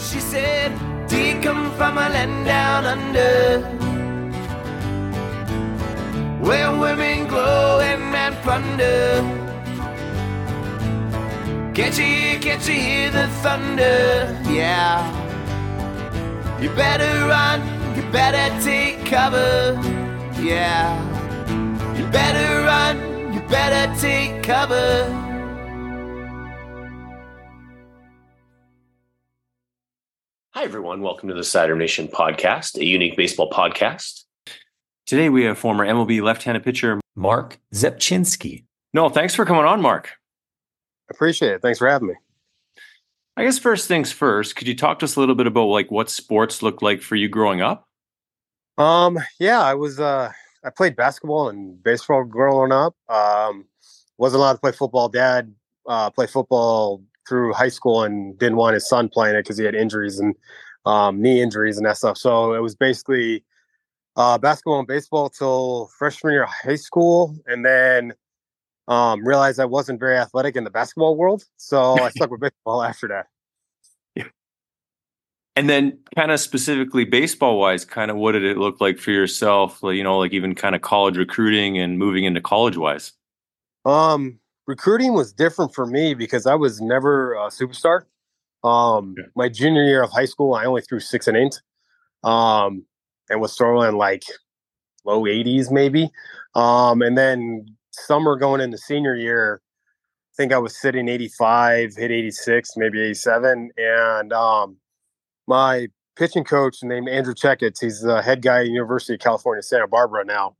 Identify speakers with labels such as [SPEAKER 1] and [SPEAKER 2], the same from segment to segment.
[SPEAKER 1] she said, do you come from a land down under, where women glow and men plunder? Can't you hear the thunder? Yeah. You better run, you better take cover. Yeah. You better run, you better take cover.
[SPEAKER 2] Hi, everyone. Welcome to the Cider Nation podcast, a unique baseball podcast. Today, we have former MLB left-handed pitcher Mark Rzepczynski. No, thanks for coming on, Mark.
[SPEAKER 3] Appreciate it. Thanks for having me.
[SPEAKER 2] I guess first things first, could you talk to us a little bit about like what sports looked like for you growing up?
[SPEAKER 3] Yeah, I played basketball and baseball growing up. Wasn't allowed to play football. Dad played football through high school and didn't want his son playing it because he had injuries and knee injuries and that stuff. So it was basically basketball and baseball till freshman year of high school, and then realized I wasn't very athletic in the basketball world, so I stuck with baseball after that.
[SPEAKER 2] Yeah. And then kind of specifically baseball-wise, kind of what did it look like for yourself, like, you know, like even kind of college recruiting and moving into college-wise?
[SPEAKER 3] Recruiting was different for me because I was never a superstar. My junior year of high school, I only threw 6 innings, and was throwing like low 80s maybe. And then summer going into senior year, I think I was sitting 85, hit 86, maybe 87. And my pitching coach named Andrew Checketts, he's the head guy at University of California, Santa Barbara now,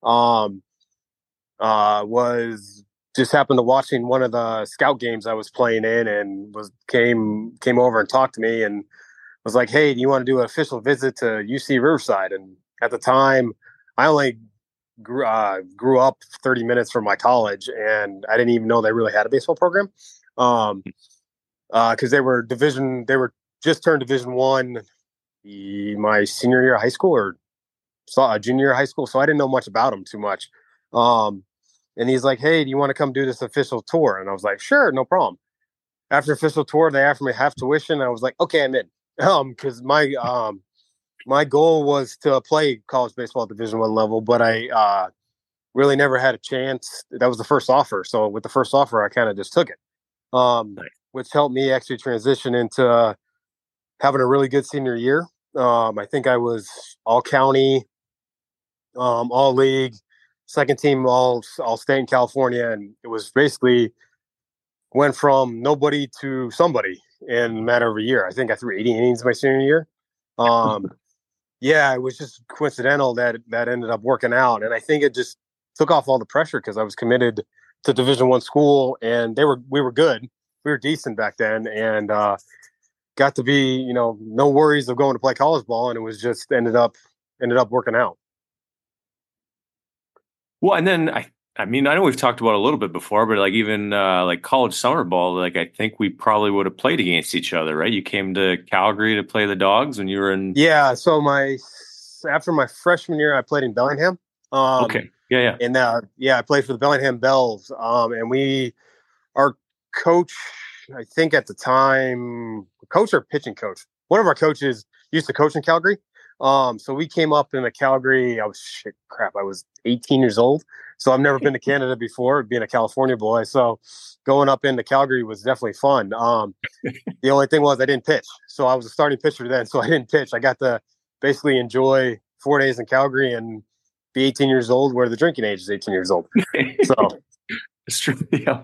[SPEAKER 3] was just happened to watching one of the scout games I was playing in, and came over and talked to me and was like, hey, do you want to do an official visit to UC Riverside? And at the time, I only grew up 30 minutes from my college, and I didn't even know they really had a baseball program. Because they were just turned Division I my senior year of high school or junior year of high school. So I didn't know much about them too much. And he's like, hey, do you want to come do this official tour? And I was like, sure, no problem. After official tour, they offered me half tuition. I was like, okay, I'm in. Because my goal was to play college baseball at Division I level, but I really never had a chance. That was the first offer. So with the first offer, I kind of just took it, which helped me actually transition into having a really good senior year. I think I was all county, all league, second team, all state in California. And it was basically went from nobody to somebody in a matter of a year. I think I threw 80 innings my senior year. Yeah, it was just coincidental that ended up working out. And I think it just took off all the pressure because I was committed to Division I school, and we were good. We were decent back then, and got to be, you know, no worries of going to play college ball. And it was just ended up working out.
[SPEAKER 2] Well, and then I mean, I know we've talked about it a little bit before, but like even like college summer ball, like I think we probably would have played against each other, right? You came to Calgary to play the Dogs when you were in.
[SPEAKER 3] Yeah. So after my freshman year, I played in Bellingham.
[SPEAKER 2] Okay. Yeah.
[SPEAKER 3] And I played for the Bellingham Bells. And our coach, I think at the time, coach or pitching coach, one of our coaches used to coach in Calgary. So we came up in Calgary. I was 18 years old. So I've never been to Canada before, being a California boy. So going up into Calgary was definitely fun. The only thing was I didn't pitch. So I was a starting pitcher then. So I didn't pitch. I got to basically enjoy 4 days in Calgary and be 18 years old, where the drinking age is 18 years old. So
[SPEAKER 2] it's true. Yeah.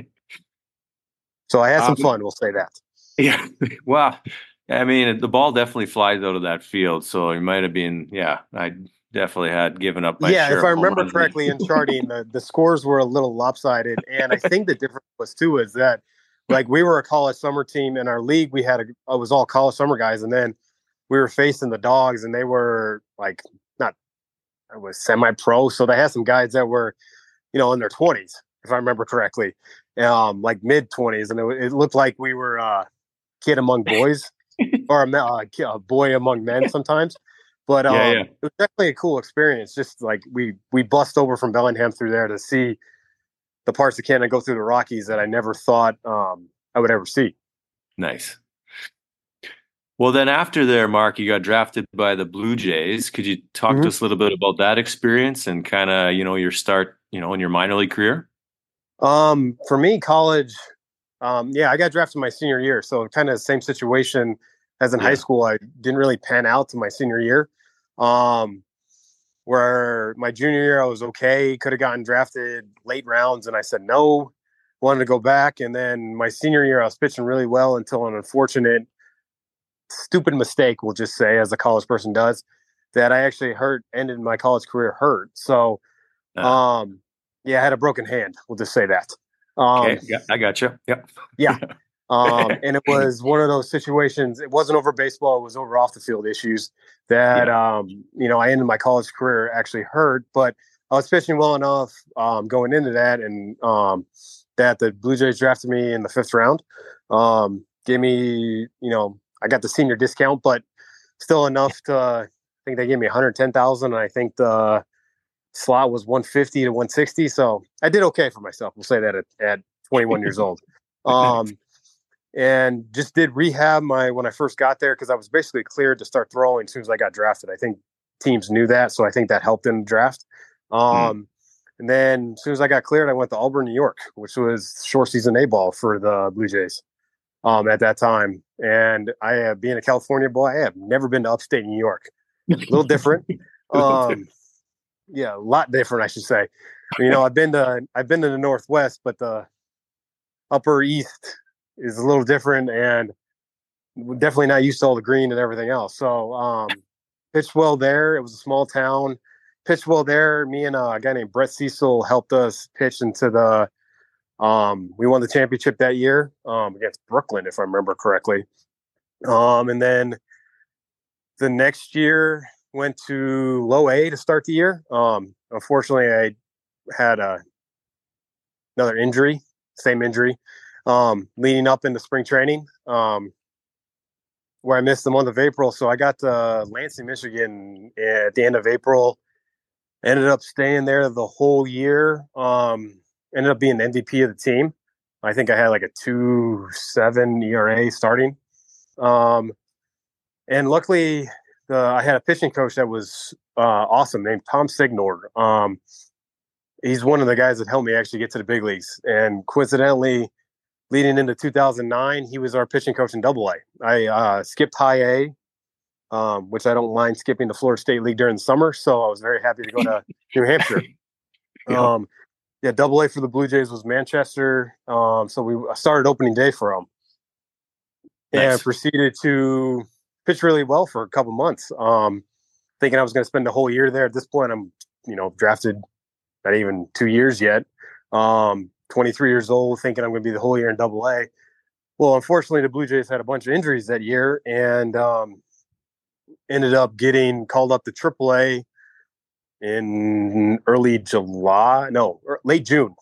[SPEAKER 3] So I had some fun. We'll say that.
[SPEAKER 2] Yeah. Well, I mean, the ball definitely flies out of that field. So it might have been, I definitely had given up my share.
[SPEAKER 3] If I remember correctly in charting, the scores were a little lopsided. And I think the difference was too is that like we were a college summer team in our league. We had it was all college summer guys. And then we were facing the Dogs, and they were like, it was semi-pro. So they had some guys that were, you know, in their 20s, if I remember correctly, like mid 20s. And it looked like we were a kid among boys or a boy among men sometimes. But it was definitely a cool experience. Just like we bust over from Bellingham through there to see the parts of Canada go through the Rockies that I never thought I would ever see.
[SPEAKER 2] Nice. Well, then after there, Mark, you got drafted by the Blue Jays. Could you talk to us a little bit about that experience and kind of, your start, in your minor league career?
[SPEAKER 3] For me, college, I got drafted my senior year. So kind of the same situation as in high school. I didn't really pan out to my senior year. Where my junior year, I was okay. Could have gotten drafted late rounds. And I said no, wanted to go back. And then my senior year, I was pitching really well until an unfortunate, stupid mistake, we'll just say, as a college person does, that I actually ended my college career hurt. So, I had a broken hand. We'll just say that.
[SPEAKER 2] Okay, yeah, I got you. Yep.
[SPEAKER 3] Yeah. And it was one of those situations. It wasn't over baseball. It was over off the field issues that, I ended my college career actually hurt, but I was pitching well enough going into that. And that the Blue Jays drafted me in the 5th round. Gave me, I got the senior discount, but still enough to, I think they gave me 110,000. And I think the slot was 150 to 160. So I did okay for myself. We'll say that at 21 years old. And just did rehab when I first got there, because I was basically cleared to start throwing as soon as I got drafted. I think teams knew that, so I think that helped in the draft. And then as soon as I got cleared, I went to Auburn, New York, which was short season A-ball for the Blue Jays at that time. And being a California boy, I have never been to upstate New York. A little different. A lot different, I should say. I've been to the Northwest, but the Upper East is a little different, and definitely not used to all the green and everything else. So pitched well there. It was a small town. Pitched well there. Me and a guy named Brett Cecil helped us pitch into the we won the championship that year against Brooklyn, if I remember correctly. And then the next year went to low A to start the year. Unfortunately, I had another injury, same injury, leading up into spring training, where I missed the month of April. So I got to Lansing, Michigan at the end of April. Ended up staying there the whole year. Ended up being the MVP of the team. I think I had like a 2.7 ERA starting. And luckily, I had a pitching coach that was awesome, named Tom Signor. He's one of the guys that helped me actually get to the big leagues. And coincidentally, leading into 2009, he was our pitching coach in Double-A. I skipped High A, which I don't mind skipping the Florida State League during the summer. So I was very happy to go to New Hampshire. Double-A for the Blue Jays was Manchester. So I started opening day for him. And proceeded to pitch really well for a couple months. Thinking I was going to spend the whole year there. At this point, I'm, drafted not even 2 years yet. 23 years old, thinking I'm going to be the whole year in Double-A. Well, unfortunately, the Blue Jays had a bunch of injuries that year, and ended up getting called up to Triple-A in late June.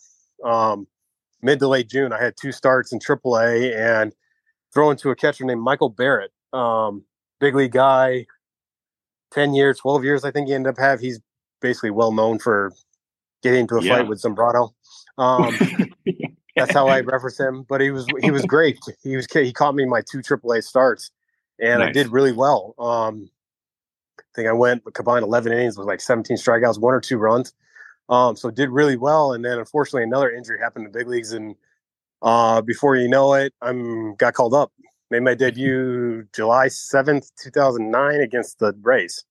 [SPEAKER 3] Mid to late June, I had 2 starts in Triple-A and throwing to a catcher named Michael Barrett, big league guy, 10 years, 12 years, I think he ended up having. He's basically well known for getting into a fight with Zambrano. That's how I reference him. But he was great. He caught me in my 2 AAA starts, and I did really well. I think I went combined 11 innings with like 17 strikeouts, 1 or 2 runs. So did really well. And then unfortunately another injury happened in the big leagues, and before you know it, got called up. Made my debut July 7th, 2009 against the Rays.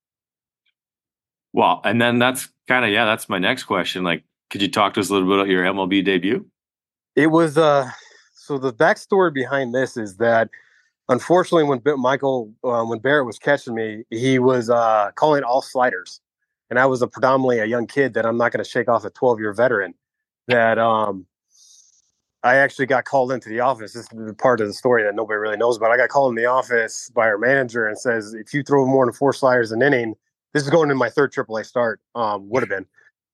[SPEAKER 2] Well, and then that's that's my next question. Like, could you talk to us a little bit about your MLB debut?
[SPEAKER 3] It was, so the backstory behind this is that unfortunately when Barrett was catching me, he was calling all sliders. And I was predominantly a young kid that I'm not going to shake off a 12-year veteran that I actually got called into the office. This is the part of the story that nobody really knows about. I got called in the office by our manager and says, if you throw more than 4 sliders an inning, this is going in my 3rd AAA start, would have been.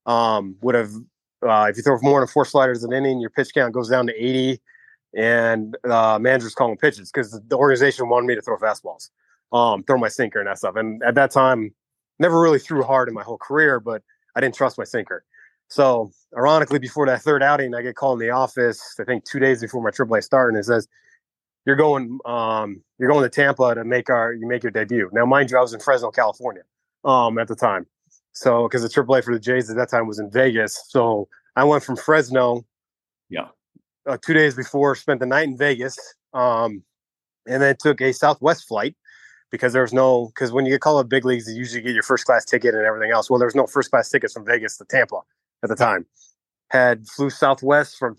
[SPEAKER 3] If you throw more than 4 sliders an inning, your pitch count goes down to 80, and manager's calling pitches because the organization wanted me to throw fastballs, throw my sinker and that stuff. And at that time, never really threw hard in my whole career, but I didn't trust my sinker. So ironically, before that 3rd outing, I get called in the office, I think 2 days before my AAA start, and it says, you're going to Tampa to make your debut. Now, mind you, I was in Fresno, California, at the time. So, because the AAA for the Jays at that time was in Vegas. So I went from Fresno.
[SPEAKER 2] Yeah.
[SPEAKER 3] 2 days before, spent the night in Vegas, and then took a Southwest flight because because when you get called up big leagues, you usually get your first class ticket and everything else. Well, there was no first class tickets from Vegas to Tampa at the time. Flew Southwest from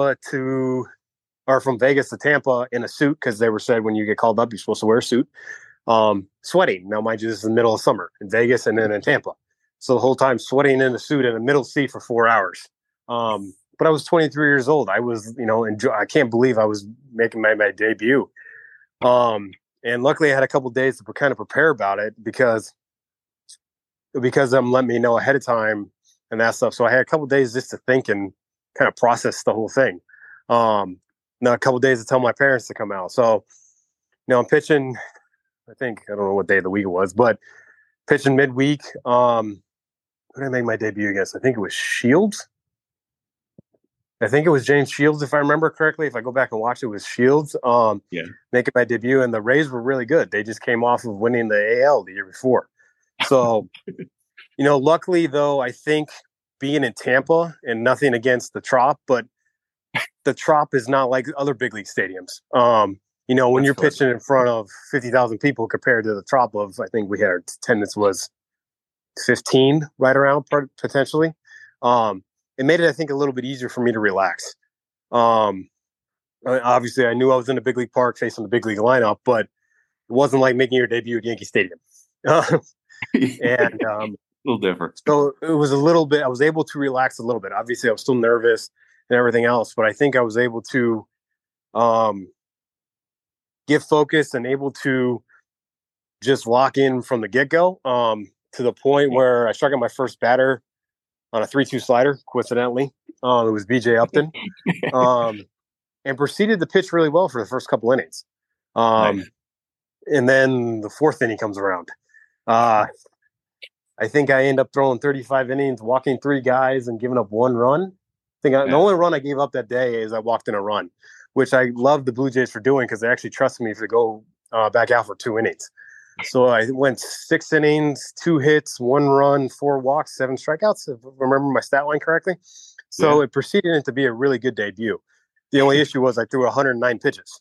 [SPEAKER 3] Vegas to Tampa in a suit because they were said when you get called up, you're supposed to wear a suit. Sweating. Now, mind you, this is the middle of summer in Vegas and then in Tampa. So the whole time sweating in a suit in a middle seat for 4 hours. But I was 23 years old. I was, I can't believe I was making my debut. And luckily I had a couple of days to kind of prepare about it because let me know ahead of time and that stuff. So I had a couple of days just to think and kind of process the whole thing. Now a couple of days to tell my parents to come out. So, I'm pitching, I don't know what day of the week it was, but pitching midweek. Who did I make my debut against? I think it was Shields. I think it was James Shields, if I remember correctly. If I go back and watch it, was Shields making my debut. And the Rays were really good. They just came off of winning the AL the year before. So, luckily, though, I think being in Tampa, and nothing against the Trop, but the Trop is not like other big league stadiums. When you're pitching in front of 50,000 people compared to the Trop of, I think we had our attendance was 15 right around potentially. It made it, I think, a little bit easier for me to relax. Obviously, I knew I was in a big league park facing the big league lineup, but it wasn't like making your debut at Yankee Stadium. And
[SPEAKER 2] a little different.
[SPEAKER 3] So it was a little bit, I was able to relax a little bit. Obviously, I was still nervous and everything else, but I think I was able to get focused and able to just lock in from the get-go to the point where I struck out my first batter on a 3-2 slider, coincidentally. It was BJ Upton. And proceeded to pitch really well for the first couple innings.
[SPEAKER 2] Nice.
[SPEAKER 3] And then the fourth inning comes around. I think I end up throwing 35 innings, walking 3 guys, and giving up 1 run. The only run I gave up that day is I walked in a run, which I love the Blue Jays for doing because they actually trusted me to go back out for 2 innings. So I went 6 innings, 2 hits, 1 run, 4 walks, 7 strikeouts, if I remember my stat line correctly. So it proceeded to be a really good debut. The only issue was I threw 109 pitches,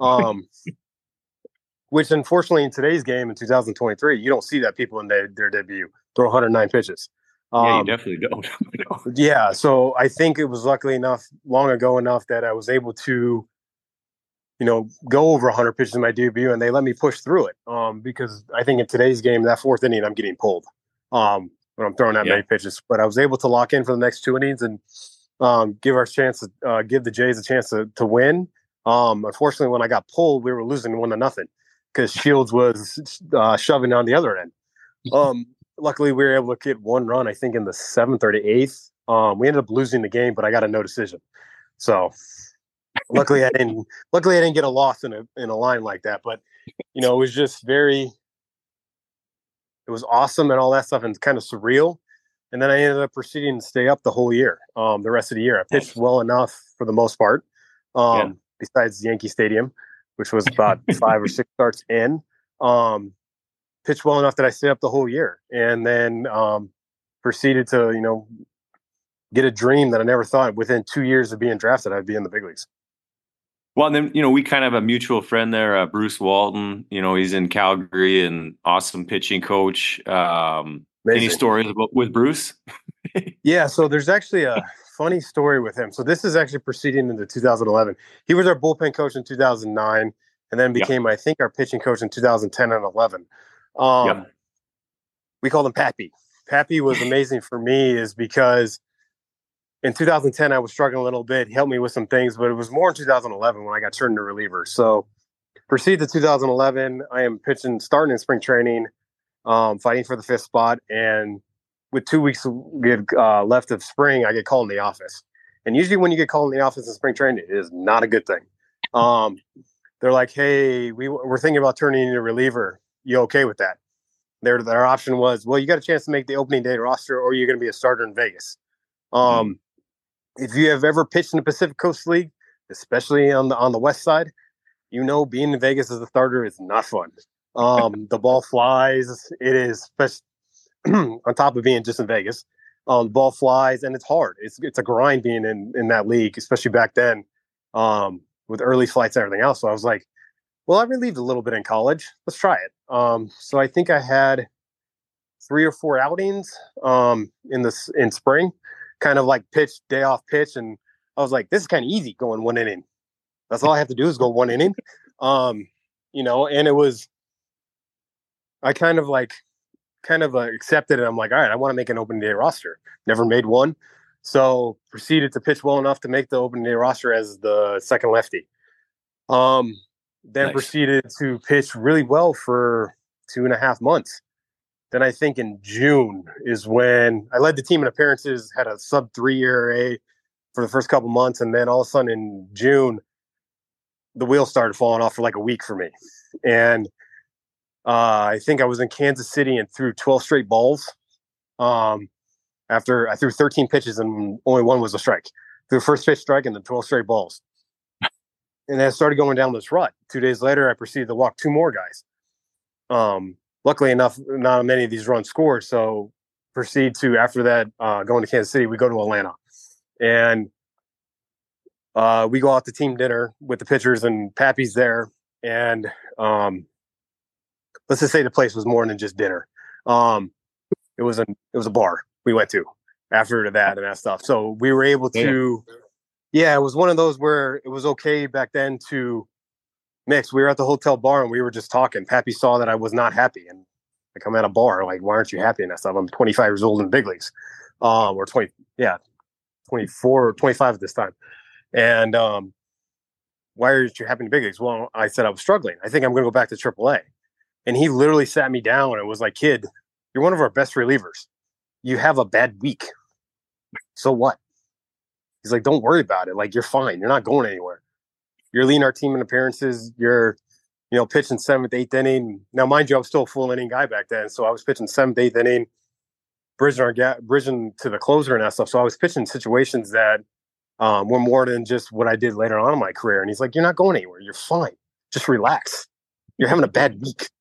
[SPEAKER 3] which unfortunately in today's game in 2023, you don't see that people in their debut throw 109 pitches.
[SPEAKER 2] You definitely don't.
[SPEAKER 3] Yeah, so I think it was long ago enough that I was able to go over 100 pitches in my debut, and they let me push through it. Because I think in today's game, that 4th inning, I'm getting pulled when I'm throwing that many pitches. But I was able to lock in for the next 2 innings and give the Jays a chance to win. Unfortunately, when I got pulled, we were losing 1-0 because Shields was shoving on the other end. Luckily, we were able to get 1 run, I think, in the 7th or the 8th. We ended up losing the game, but I got a no decision. So luckily, I didn't get a loss in a line like that. But it was just it was awesome and all that stuff, and kind of surreal. And then I ended up proceeding to stay up the whole year, the rest of the year. I pitched well enough for the most part, besides Yankee Stadium, which was about 5 or 6 starts in. Pitched well enough that I stayed up the whole year, and then proceeded to, get a dream that I never thought within 2 years of being drafted, I'd be in the big leagues.
[SPEAKER 2] Well, and then, we kind of have a mutual friend there, Bruce Walton. He's in Calgary and awesome pitching coach. Any stories with Bruce?
[SPEAKER 3] Yeah, so there's actually a funny story with him. So this is actually proceeding into 2011. He was our bullpen coach in 2009 and then became, I think, our pitching coach in 2010 and 11. We called him Pappy. Pappy was amazing for me is because in 2010, I was struggling a little bit. He helped me with some things, but it was more in 2011 when I got turned into reliever. So proceed to 2011. I am starting in spring training, fighting for the 5th spot. And with 2 weeks left of spring, I get called in the office. And usually when you get called in the office in spring training, it is not a good thing. They're like, hey, we're thinking about turning you into a reliever. You okay with that? Their option was, well, you got a chance to make the opening day roster or you're going to be a starter in Vegas. If you have ever pitched in the Pacific Coast League, especially on the west side, being in Vegas as a starter is not fun. The ball flies. It is on top of being just in Vegas. The ball flies and it's hard. It's a grind being in that league, especially back then, with early flights and everything else. So I was like, well, I relieved a little bit in college. Let's try it. So I think I had 3 or 4 outings in spring, kind of like day off pitch, and I was like, this is kind of easy going 1 inning. That's all I have to do is go 1 inning. And it was, I kind of accepted it. I'm like, all right, I want to make an opening day roster. Never made one. So proceeded to pitch well enough to make the opening day roster as the second lefty. Then
[SPEAKER 2] Nice.
[SPEAKER 3] Proceeded to pitch really well for 2.5 months. Then I think in June is when I led the team in appearances, had a sub-3 ERA for the first couple months. And then all of a sudden in June, the wheels started falling off for like a week for me. And I think I was in Kansas City and threw 12 straight balls. After I threw 13 pitches and only one was a strike. Threw the first pitch strike and then 12 straight balls. And then I started going down this rut. 2 days later, I proceeded to walk 2 more guys. Luckily enough, not many of these runs scored. So proceed to, after that, going to Kansas City, we go to Atlanta. And we go out to team dinner with the pitchers, and Pappy's there. And let's just say the place was more than just dinner. It was a bar we went to after that and that stuff. So we were able to, it was one of those where it was okay back then to mix. We were at the hotel bar and we were just talking. Pappy saw that I was not happy, and like, I'm at a bar, like, why aren't you happy and that stuff? I'm 25 years old in the big leagues, or 24 or 25 at this time. And why aren't you happy in the big leagues? Well, I said I was struggling. I think I'm going to go back to AAA. And he literally sat me down and was like, kid, you're one of our best relievers. You have a bad week. So what? He's like, don't worry about it. Like, you're fine. You're not going anywhere. You're leading our team in appearances. You're, pitching 7th, 8th inning. Now, mind you, I was still a full inning guy back then. So I was pitching 7th, 8th inning, bridging to the closer and that stuff. So I was pitching situations that were more than just what I did later on in my career. And he's like, you're not going anywhere. You're fine. Just relax. You're having a bad week.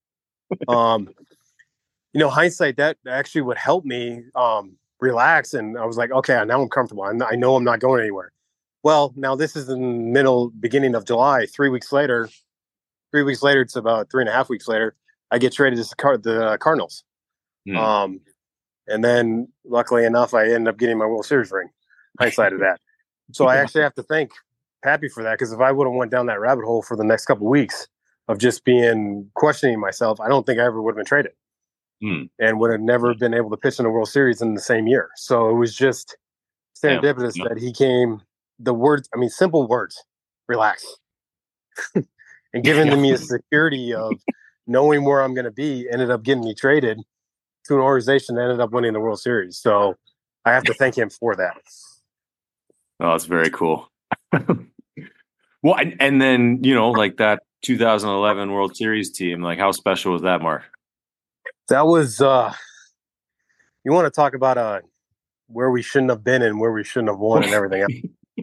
[SPEAKER 3] Hindsight, that actually would help me relax. And I was like, okay, now I'm comfortable. I know I'm not going anywhere. Well, now this is in the beginning of July. 3 weeks later, it's about 3.5 weeks later, I get traded to the Cardinals. And then luckily enough, I ended up getting my World Series ring. Hindsight of that. So I actually have to thank Pappy for that, because if I would have went down that rabbit hole for the next couple of weeks of just questioning myself, I don't think I ever would have been traded. And would have never been able to pitch in the World Series in the same year. So it was just serendipitous that he came. Simple words, relax, and giving me a security of knowing where I'm going to be, ended up getting me traded to an organization that ended up winning the World Series. So I have to thank him for that.
[SPEAKER 2] Oh, that's very cool. Well, and then, like that 2011 World Series team, like, how special was that, Mark?
[SPEAKER 3] That was, you want to talk about where we shouldn't have been and where we shouldn't have won and everything else.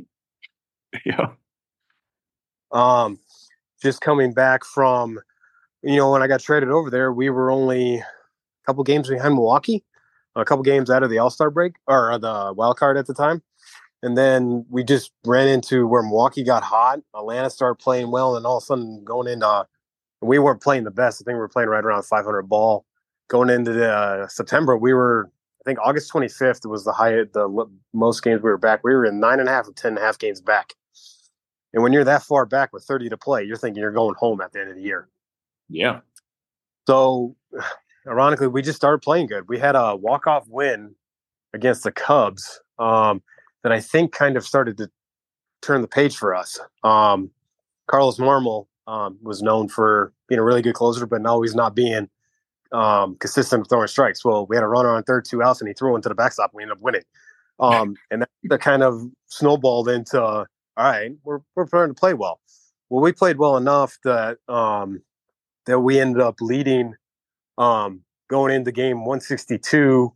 [SPEAKER 2] Yeah.
[SPEAKER 3] Just coming back from, when I got traded over there, we were only a couple games behind Milwaukee, a couple games out of the All-Star break, or the wild card at the time. And then we just ran into where Milwaukee got hot. Atlanta started playing well, and all of a sudden going into, we weren't playing the best. I think we were playing right around 500 ball. Going into September, we were, I think August 25th was the most games we were back. We were in 9.5 or 10.5 games back. And when you're that far back with 30 to play, you're thinking you're going home at the end of the year.
[SPEAKER 2] Yeah.
[SPEAKER 3] So, ironically, we just started playing good. We had a walk-off win against the Cubs that I think kind of started to turn the page for us. Carlos Marmol was known for being a really good closer, but always not being consistent with throwing strikes. Well, we had a runner on third, 2 outs, and he threw into the backstop. We ended up winning. And that kind of snowballed into, all right, we're trying to play well. Well, we played well enough that that we ended up leading, going into game 162,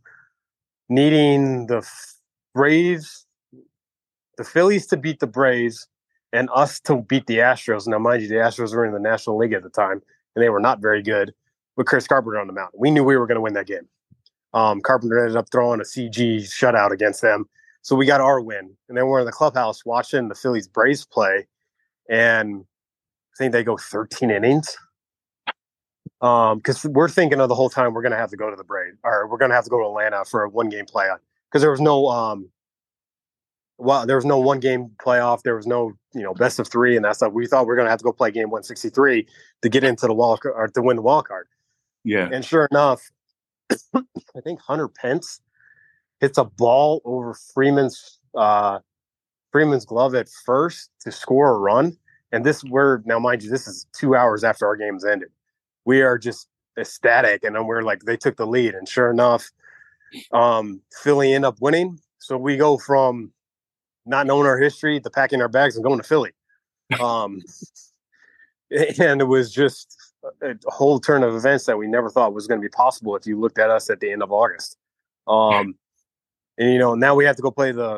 [SPEAKER 3] needing the Phillies to beat the Braves and us to beat the Astros. Now, mind you, the Astros were in the National League at the time, and they were not very good with Chris Carpenter on the mound. We knew we were going to win that game. Carpenter ended up throwing a CG shutout against them. So we got our win. And then we're in the clubhouse watching the Phillies Braves play, and I think they go 13 innings. Because we're thinking of the whole time we're going to have to go to the Braves, or we're going to have to go to Atlanta for a one-game playoff. Because there was no there was no one-game playoff. There was no, best of three and that stuff. We thought we were going to have to go play game 163 to get into the wild card, or to win the wild card.
[SPEAKER 2] Yeah.
[SPEAKER 3] And sure enough, I think Hunter Pence hits a ball over Freeman's glove at first to score a run. And now, mind you, this is 2 hours after our game's ended. We are just ecstatic. And then we're like, they took the lead. And sure enough, Philly end up winning. So we go from not knowing our history to packing our bags and going to Philly. And it was just a whole turn of events that we never thought was going to be possible if you looked at us at the end of August. And, now we have to go play the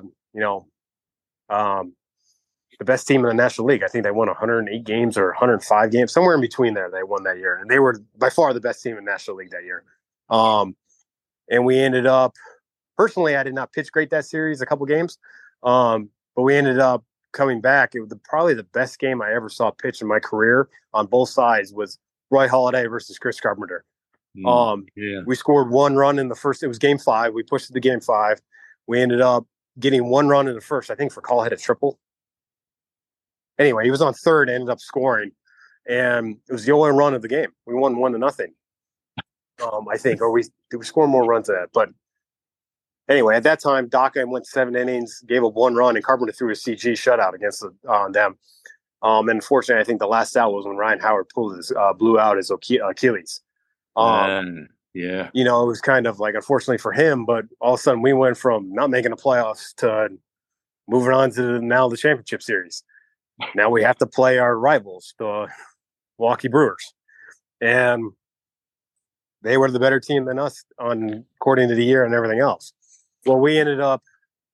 [SPEAKER 3] best team in the National League. I think they won 108 games or 105 games, somewhere in between there. They won that year. And they were by far the best team in the National League that year. And we ended up, personally, I did not pitch great that series, a couple games. But we ended up coming back. It was probably the best game I ever saw pitch in my career on both sides was Roy Halladay versus Chris Carpenter. We scored one run in the first. It was game 5. We pushed it to game 5. We ended up getting one run in the first, I think, for Call hit a triple. Anyway, he was on third, ended up scoring, and it was the only run of the game. We won 1-0, I think, or did we score more runs than that? But anyway, at that time, Daca went 7 innings, gave up 1 run, and Carpenter threw a CG shutout against them. And unfortunately, I think the last out was when Ryan Howard blew out his Achilles.
[SPEAKER 2] Yeah.
[SPEAKER 3] It was kind of like, unfortunately for him, but all of a sudden we went from not making the playoffs to moving on to now the championship series. Now we have to play our rivals, the Milwaukee Brewers. And they were the better team than us according to the year and everything else. Well, we ended up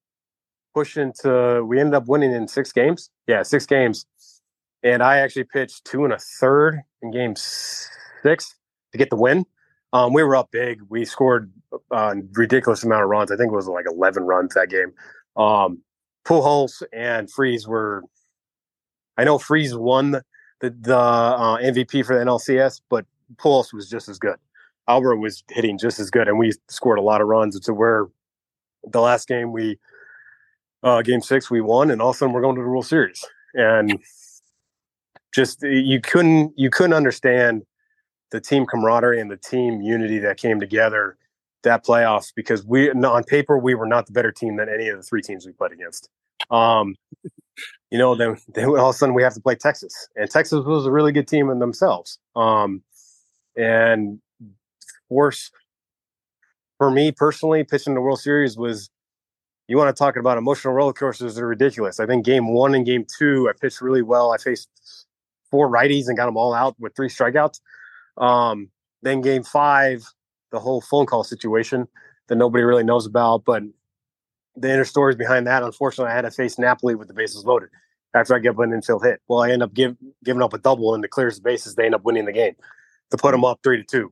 [SPEAKER 3] winning in 6 games. Yeah, 6 games. And I actually pitched 2 1/3 in game 6 to get the win. We were up big. We scored a ridiculous amount of runs. I think it was like 11 runs that game. Pujols and Freese I know Freese won the MVP for the NLCS, but Pujols was just as good. Albert was hitting just as good, and we scored a lot of runs. So where the last game game 6 we won, and all of a sudden we're going to the World Series, and just you couldn't understand the team camaraderie and the team unity that came together that playoffs, because on paper we were not the better team than any of the 3 teams we played against. Then all of a sudden we have to play Texas, and Texas was a really good team in themselves. And worse for me personally, pitching the World Series was, you want to talk about emotional roller coasters that are ridiculous. I think game 1 and game 2, I pitched really well. I faced 4 righties and got them all out with 3 strikeouts. Then game 5, the whole phone call situation that nobody really knows about, but the inner stories behind that, unfortunately, I had to face Napoli with the bases loaded after I get an infield hit. Well, I end up giving up a double, and it clears the bases. They end up winning the game to put them up 3-2.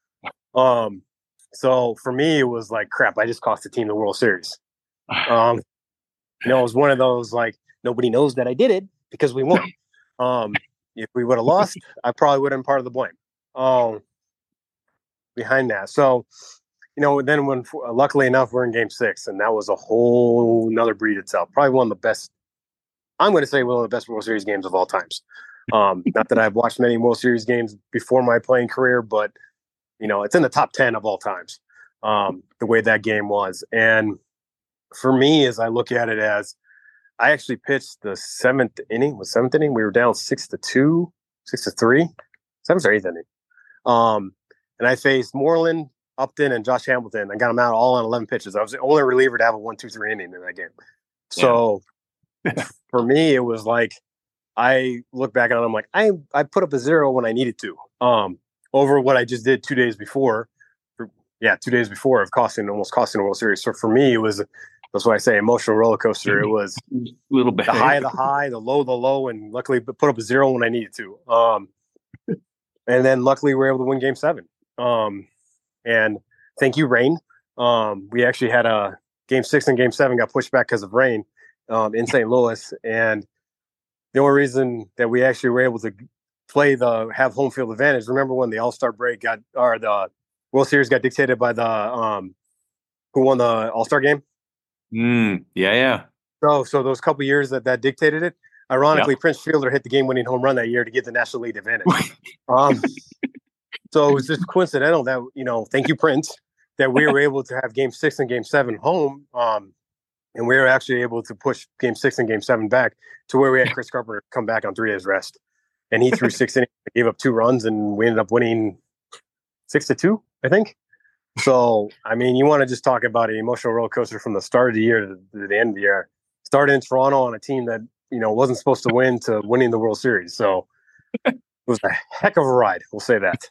[SPEAKER 3] So for me, it was like, crap, I just cost the team the World Series. It was one of those, like, nobody knows that I did it because we won. If we would have lost, I probably would have been part of the blame behind that. So, then when, luckily enough, we're in game 6, and that was a whole nother breed itself. Probably one of the best, I'm going to say one of the best World Series games of all times. Not that I've watched many World Series games before my playing career, but, it's in the top 10 of all times, the way that game was. And for me, as I look at it, as I actually pitched the 7th inning. We were down 6-2, 6-3, 7th or 8th inning. And I faced Moreland, Upton, and Josh Hamilton. I got them out all on 11 pitches. I was the only reliever to have a 1-2-3 inning in that game. So for me, it was like, I look back on it, I'm like, I put up a 0 when I needed to, over what I just did 2 days before. 2 days before of almost costing the World Series. So for me, it was That's why I say emotional roller coaster. It was
[SPEAKER 2] A little bit.
[SPEAKER 3] the high, the low, and luckily put up a 0 when I needed to. And then luckily we were able to win Game 7. And thank you, rain. We actually had a Game 6 and Game 7 got pushed back because of rain in St. Louis. And the only reason that we actually were able to have home field advantage. Remember when the All-Star break the World Series got dictated by the who won the All-Star game?
[SPEAKER 2] Yeah.
[SPEAKER 3] So those couple years that dictated it. Ironically, Prince Fielder hit the game-winning home run that year to get the National League advantage. So it was just coincidental that, thank you, Prince, that we were able to have Game 6 and Game 7 home. And we were actually able to push Game 6 and Game 7 back to where we had Chris Carpenter come back on 3 days rest. And he threw 6 innings, gave up 2 runs, and we ended up winning 6-2, I think. So, I mean, you want to just talk about an emotional roller coaster from the start of the year to the end of the year. Started in Toronto on a team that, wasn't supposed to win to winning the World Series. So it was a heck of a ride. We'll say that.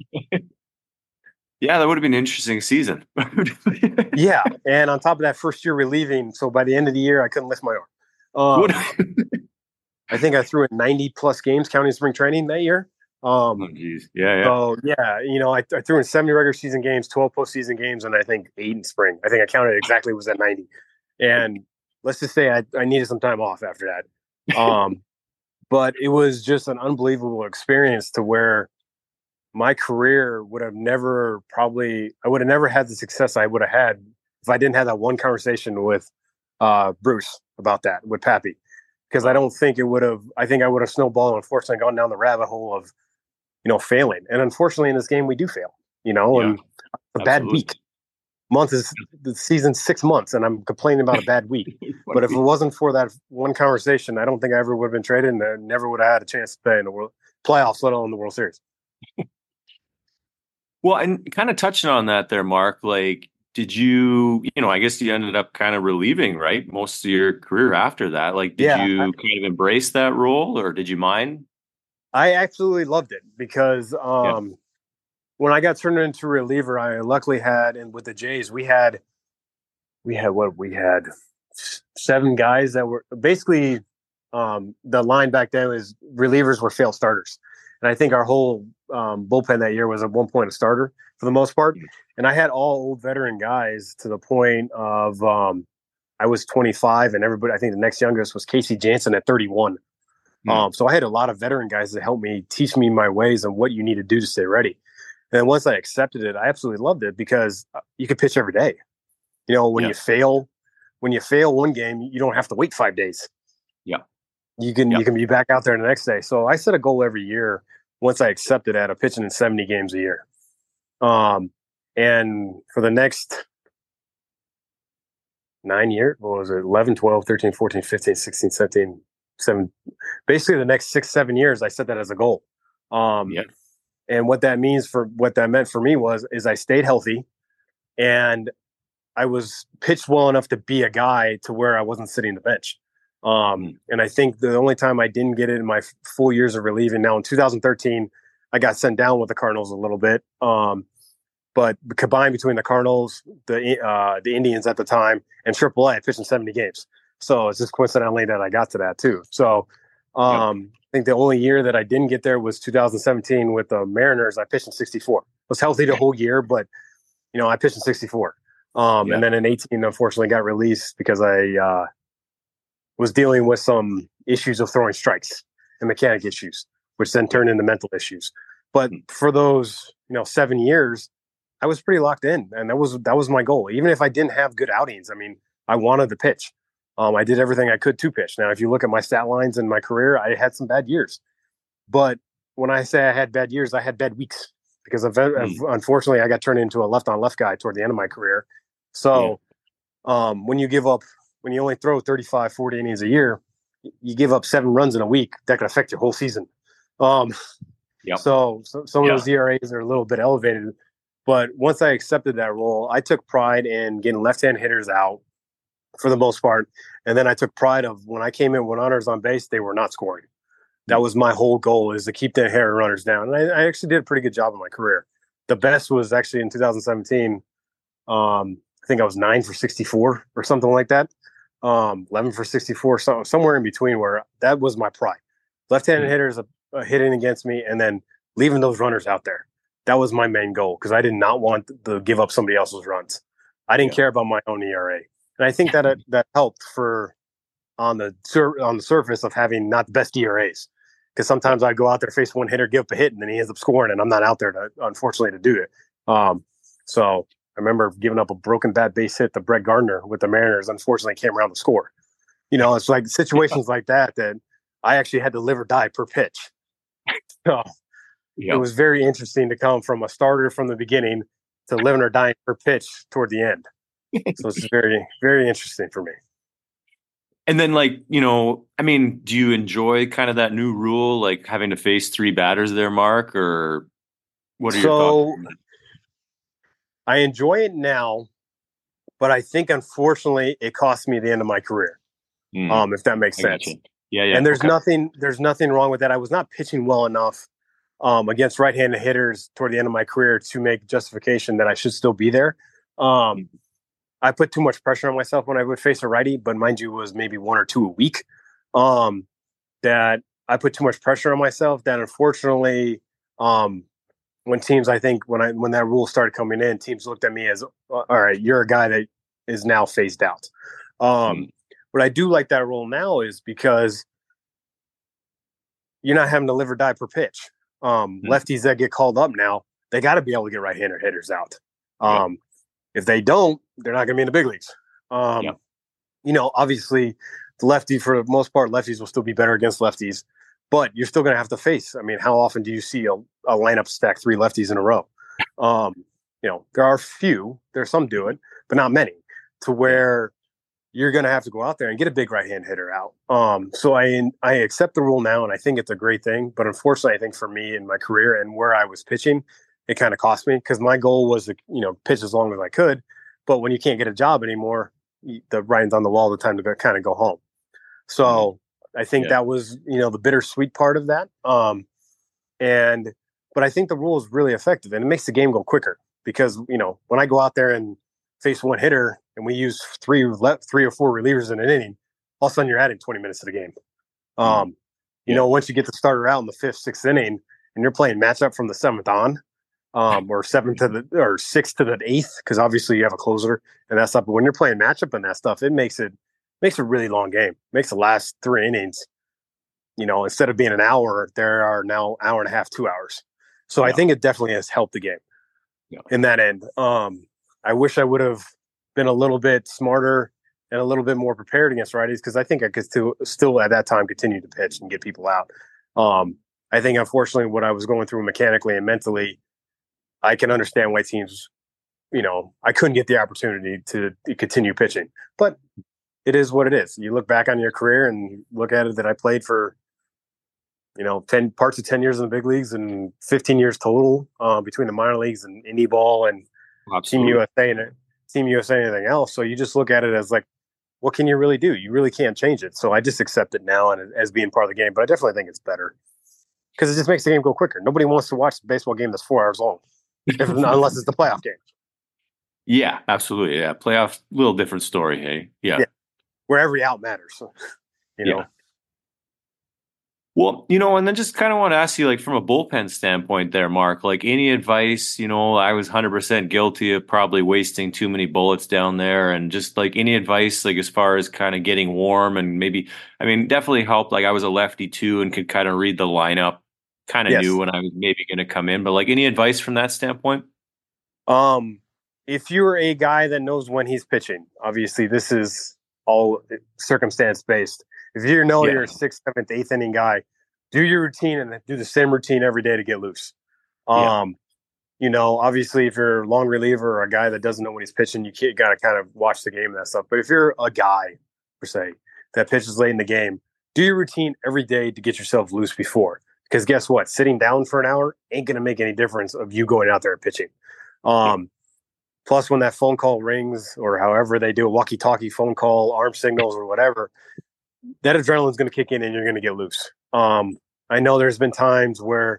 [SPEAKER 2] Yeah, that would have been an interesting season.
[SPEAKER 3] Yeah. And on top of that, first year relieving. So by the end of the year, I couldn't lift my arm. I think I threw in 90 plus games counting spring training that year.
[SPEAKER 2] Geez. Yeah.
[SPEAKER 3] So yeah, I threw in 70 regular season games, 12 postseason games, and I think 8 in spring. I think I counted exactly was at 90. And let's just say I needed some time off after that. But it was just an unbelievable experience to where my career I would have never had the success I would have had if I didn't have that one conversation with Bruce about that, with Pappy. Because I don't think I think I would have snowballed and unfortunately gone down the rabbit hole of, failing. And unfortunately in this game, we do fail, and a bad week. Month is the season's 6 months and I'm complaining about a bad week. But if it wasn't for that one conversation, I don't think I ever would have been traded and I never would have had a chance to play in the World playoffs, let alone the World Series.
[SPEAKER 2] Well, and kind of touching on that there, Mark, like, did you, I guess you ended up kind of relieving, right? Most of your career after that. Like, did you kind of embrace that role or did you mind?
[SPEAKER 3] I absolutely loved it because when I got turned into a reliever, I luckily had, and with the Jays, we had 7 guys that were basically the line back then was relievers were failed starters. And I think our whole bullpen that year was at one point a starter for the most part. And I had all old veteran guys to the point of I was 25 and everybody, I think the next youngest was Casey Jansen at 31. So I had a lot of veteran guys that helped me teach me my ways and what you need to do to stay ready. And once I accepted it, I absolutely loved it because you could pitch every day. When you fail one game, you don't have to wait 5 days. Yeah. You can be back out there the next day. So I set a goal every year once I accepted that of pitching in 70 games a year. And for the next 9 years, what was it? 11, 12, 13, 14, 15, 16, 17, 7, basically the next 6-7 years, I set that as a goal. And what that meant for me is I stayed healthy and I was pitched well enough to be a guy to where I wasn't sitting the bench. And I think the only time I didn't get it in my full years of relieving, now in 2013, I got sent down with the Cardinals a little bit. But combined between the Cardinals, the Indians at the time, and AAA, I pitched in 70 games. So it's just coincidentally that I got to that too. So I think the only year that I didn't get there was 2017 with the Mariners. I pitched in 64. Was healthy the whole year, but I pitched in 64. And then in 18, unfortunately, got released because I was dealing with some issues of throwing strikes and mechanic issues, which then turned into mental issues. But for those 7 years, I was pretty locked in, and that was my goal. Even if I didn't have good outings, I mean, I wanted to pitch. I did everything I could to pitch. Now, if you look at my stat lines in my career, I had some bad years. But when I say I had bad years, I had bad weeks because unfortunately, I got turned into a left-on-left guy toward the end of my career. So when you only throw 35, 40 innings a year, you give up 7 runs in a week, that can affect your whole season. So some of those ERAs are a little bit elevated. But once I accepted that role, I took pride in getting left-hand hitters out for the most part. And then I took pride of when I came in with runners on base, they were not scoring. That was my whole goal, is to keep the hitter runners down. And I actually did a pretty good job in my career. The best was actually in 2017. I I think I was 9 for 64 or something like that. 11 for 64, somewhere in between, where that was my pride. Left-handed hitters hitting against me and then leaving those runners out there. That was my main goal because I did not want to give up somebody else's runs. I didn't care about my own ERA. And I think that that helped on the surface of having not the best ERAs. Because sometimes I go out there, face one hitter, give up a hit, and then he ends up scoring, and I'm not out there, unfortunately, to do it. So I remember giving up a broken bat base hit to Brett Gardner with the Mariners. Unfortunately, came around to score. It's like situations like that I actually had to live or die per pitch. So it was very interesting to come from a starter from the beginning to living or dying per pitch toward the end. So it's very, very interesting for me.
[SPEAKER 2] And then, do you enjoy kind of that new rule, like having to face 3 batters there, Mark, or what are your thoughts on that?
[SPEAKER 3] I enjoy it now, but I think, unfortunately, it cost me the end of my career, if that makes sense.
[SPEAKER 2] Gotcha. Yeah.
[SPEAKER 3] And there's nothing wrong with that. I was not pitching well enough against right-handed hitters toward the end of my career to make justification that I should still be there. I put too much pressure on myself when I would face a righty, but mind you, it was maybe 1 or 2 a week. That I put too much pressure on myself. That unfortunately, when teams, I think when that rule started coming in, teams looked at me as, all right, you're a guy that is now phased out. What I do like that rule now is because you're not having to live or die per pitch. Lefties that get called up now, they got to be able to get right-handed hitters out. If they don't, they're not going to be in the big leagues. Obviously, the lefty, for the most part, lefties will still be better against lefties, but you're still going to have to face. I mean, how often do you see a lineup stack 3 lefties in a row? There are few. There's some do it, but not many, to where you're going to have to go out there and get a big right-hand hitter out. So I accept the rule now, and I think it's a great thing. But unfortunately, I think for me in my career and where I was pitching, it kind of cost me because my goal was to, pitch as long as I could. But when you can't get a job anymore, the writing's on the wall, the time to kind of go home. So I think that was, the bittersweet part of that. But I think the rule is really effective and it makes the game go quicker because, when I go out there and face one hitter and we use 3 or 4 relievers in an inning, all of a sudden you're adding 20 minutes to the game. Once you get the starter out in the 5th, 6th inning and you're playing matchup from the 7th on, or 6th to the 8th, because obviously you have a closer and that stuff. But when you're playing matchup and that stuff, it makes a really long game. Makes the last 3 innings, instead of being an hour, there are now hour and a half, 2 hours. So I think it definitely has helped the game in that end. I wish I would have been a little bit smarter and a little bit more prepared against righties because I think I could still at that time continue to pitch and get people out. I think unfortunately what I was going through mechanically and mentally, I can understand why teams, I couldn't get the opportunity to continue pitching, but it is what it is. You look back on your career and look at it that I played for, 10 parts of 10 years in the big leagues and 15 years total between the minor leagues and indie ball and Team USA and anything else. So you just look at it as like, what can you really do? You really can't change it. So I just accept it now and as being part of the game, but I definitely think it's better because it just makes the game go quicker. Nobody wants to watch a baseball game that's 4 hours long. Unless it's the playoff game.
[SPEAKER 2] Yeah, absolutely. Yeah, playoff, little different story. Hey, yeah.
[SPEAKER 3] Where every out matters.
[SPEAKER 2] Well, and then just kind of want to ask you, like, from a bullpen standpoint there, Mark, like any advice, I was 100% guilty of probably wasting too many bullets down there and just like any advice, like as far as kind of getting warm and maybe, definitely helped. Like I was a lefty too and could kind of read the lineup, kind of knew when I was maybe going to come in, but like any advice from that standpoint?
[SPEAKER 3] If you're a guy that knows when he's pitching, obviously this is all circumstance based. If you're a 6th, 7th, 8th inning guy, do your routine and do the same routine every day to get loose. Obviously if you're a long reliever or a guy that doesn't know when he's pitching, you got to kind of watch the game and that stuff. But if you're a guy per se that pitches late in the game, do your routine every day to get yourself loose before. Because guess what? Sitting down for an hour ain't going to make any difference of you going out there and pitching. Plus, when that phone call rings or however they do a walkie-talkie phone call, arm signals or whatever, that adrenaline is going to kick in and you're going to get loose. I know there's been times when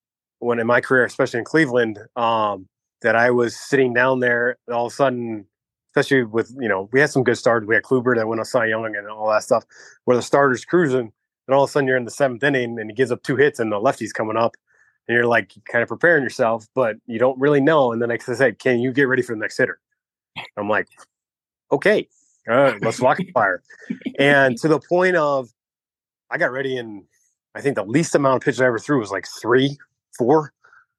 [SPEAKER 3] in my career, especially in Cleveland, that I was sitting down there and all of a sudden especially with, we had some good starters. We had Kluber that went on Cy Young and all that stuff, where the starter's cruising, and all of a sudden you're in the 7th inning and he gives up 2 hits and the lefty's coming up, and you're like kind of preparing yourself, but you don't really know. And then I said, can you get ready for the next hitter? I'm like, okay, all right, let's lock the fire. And to the point of, I got ready, and I think the least amount of pitches I ever threw was like 3, 4,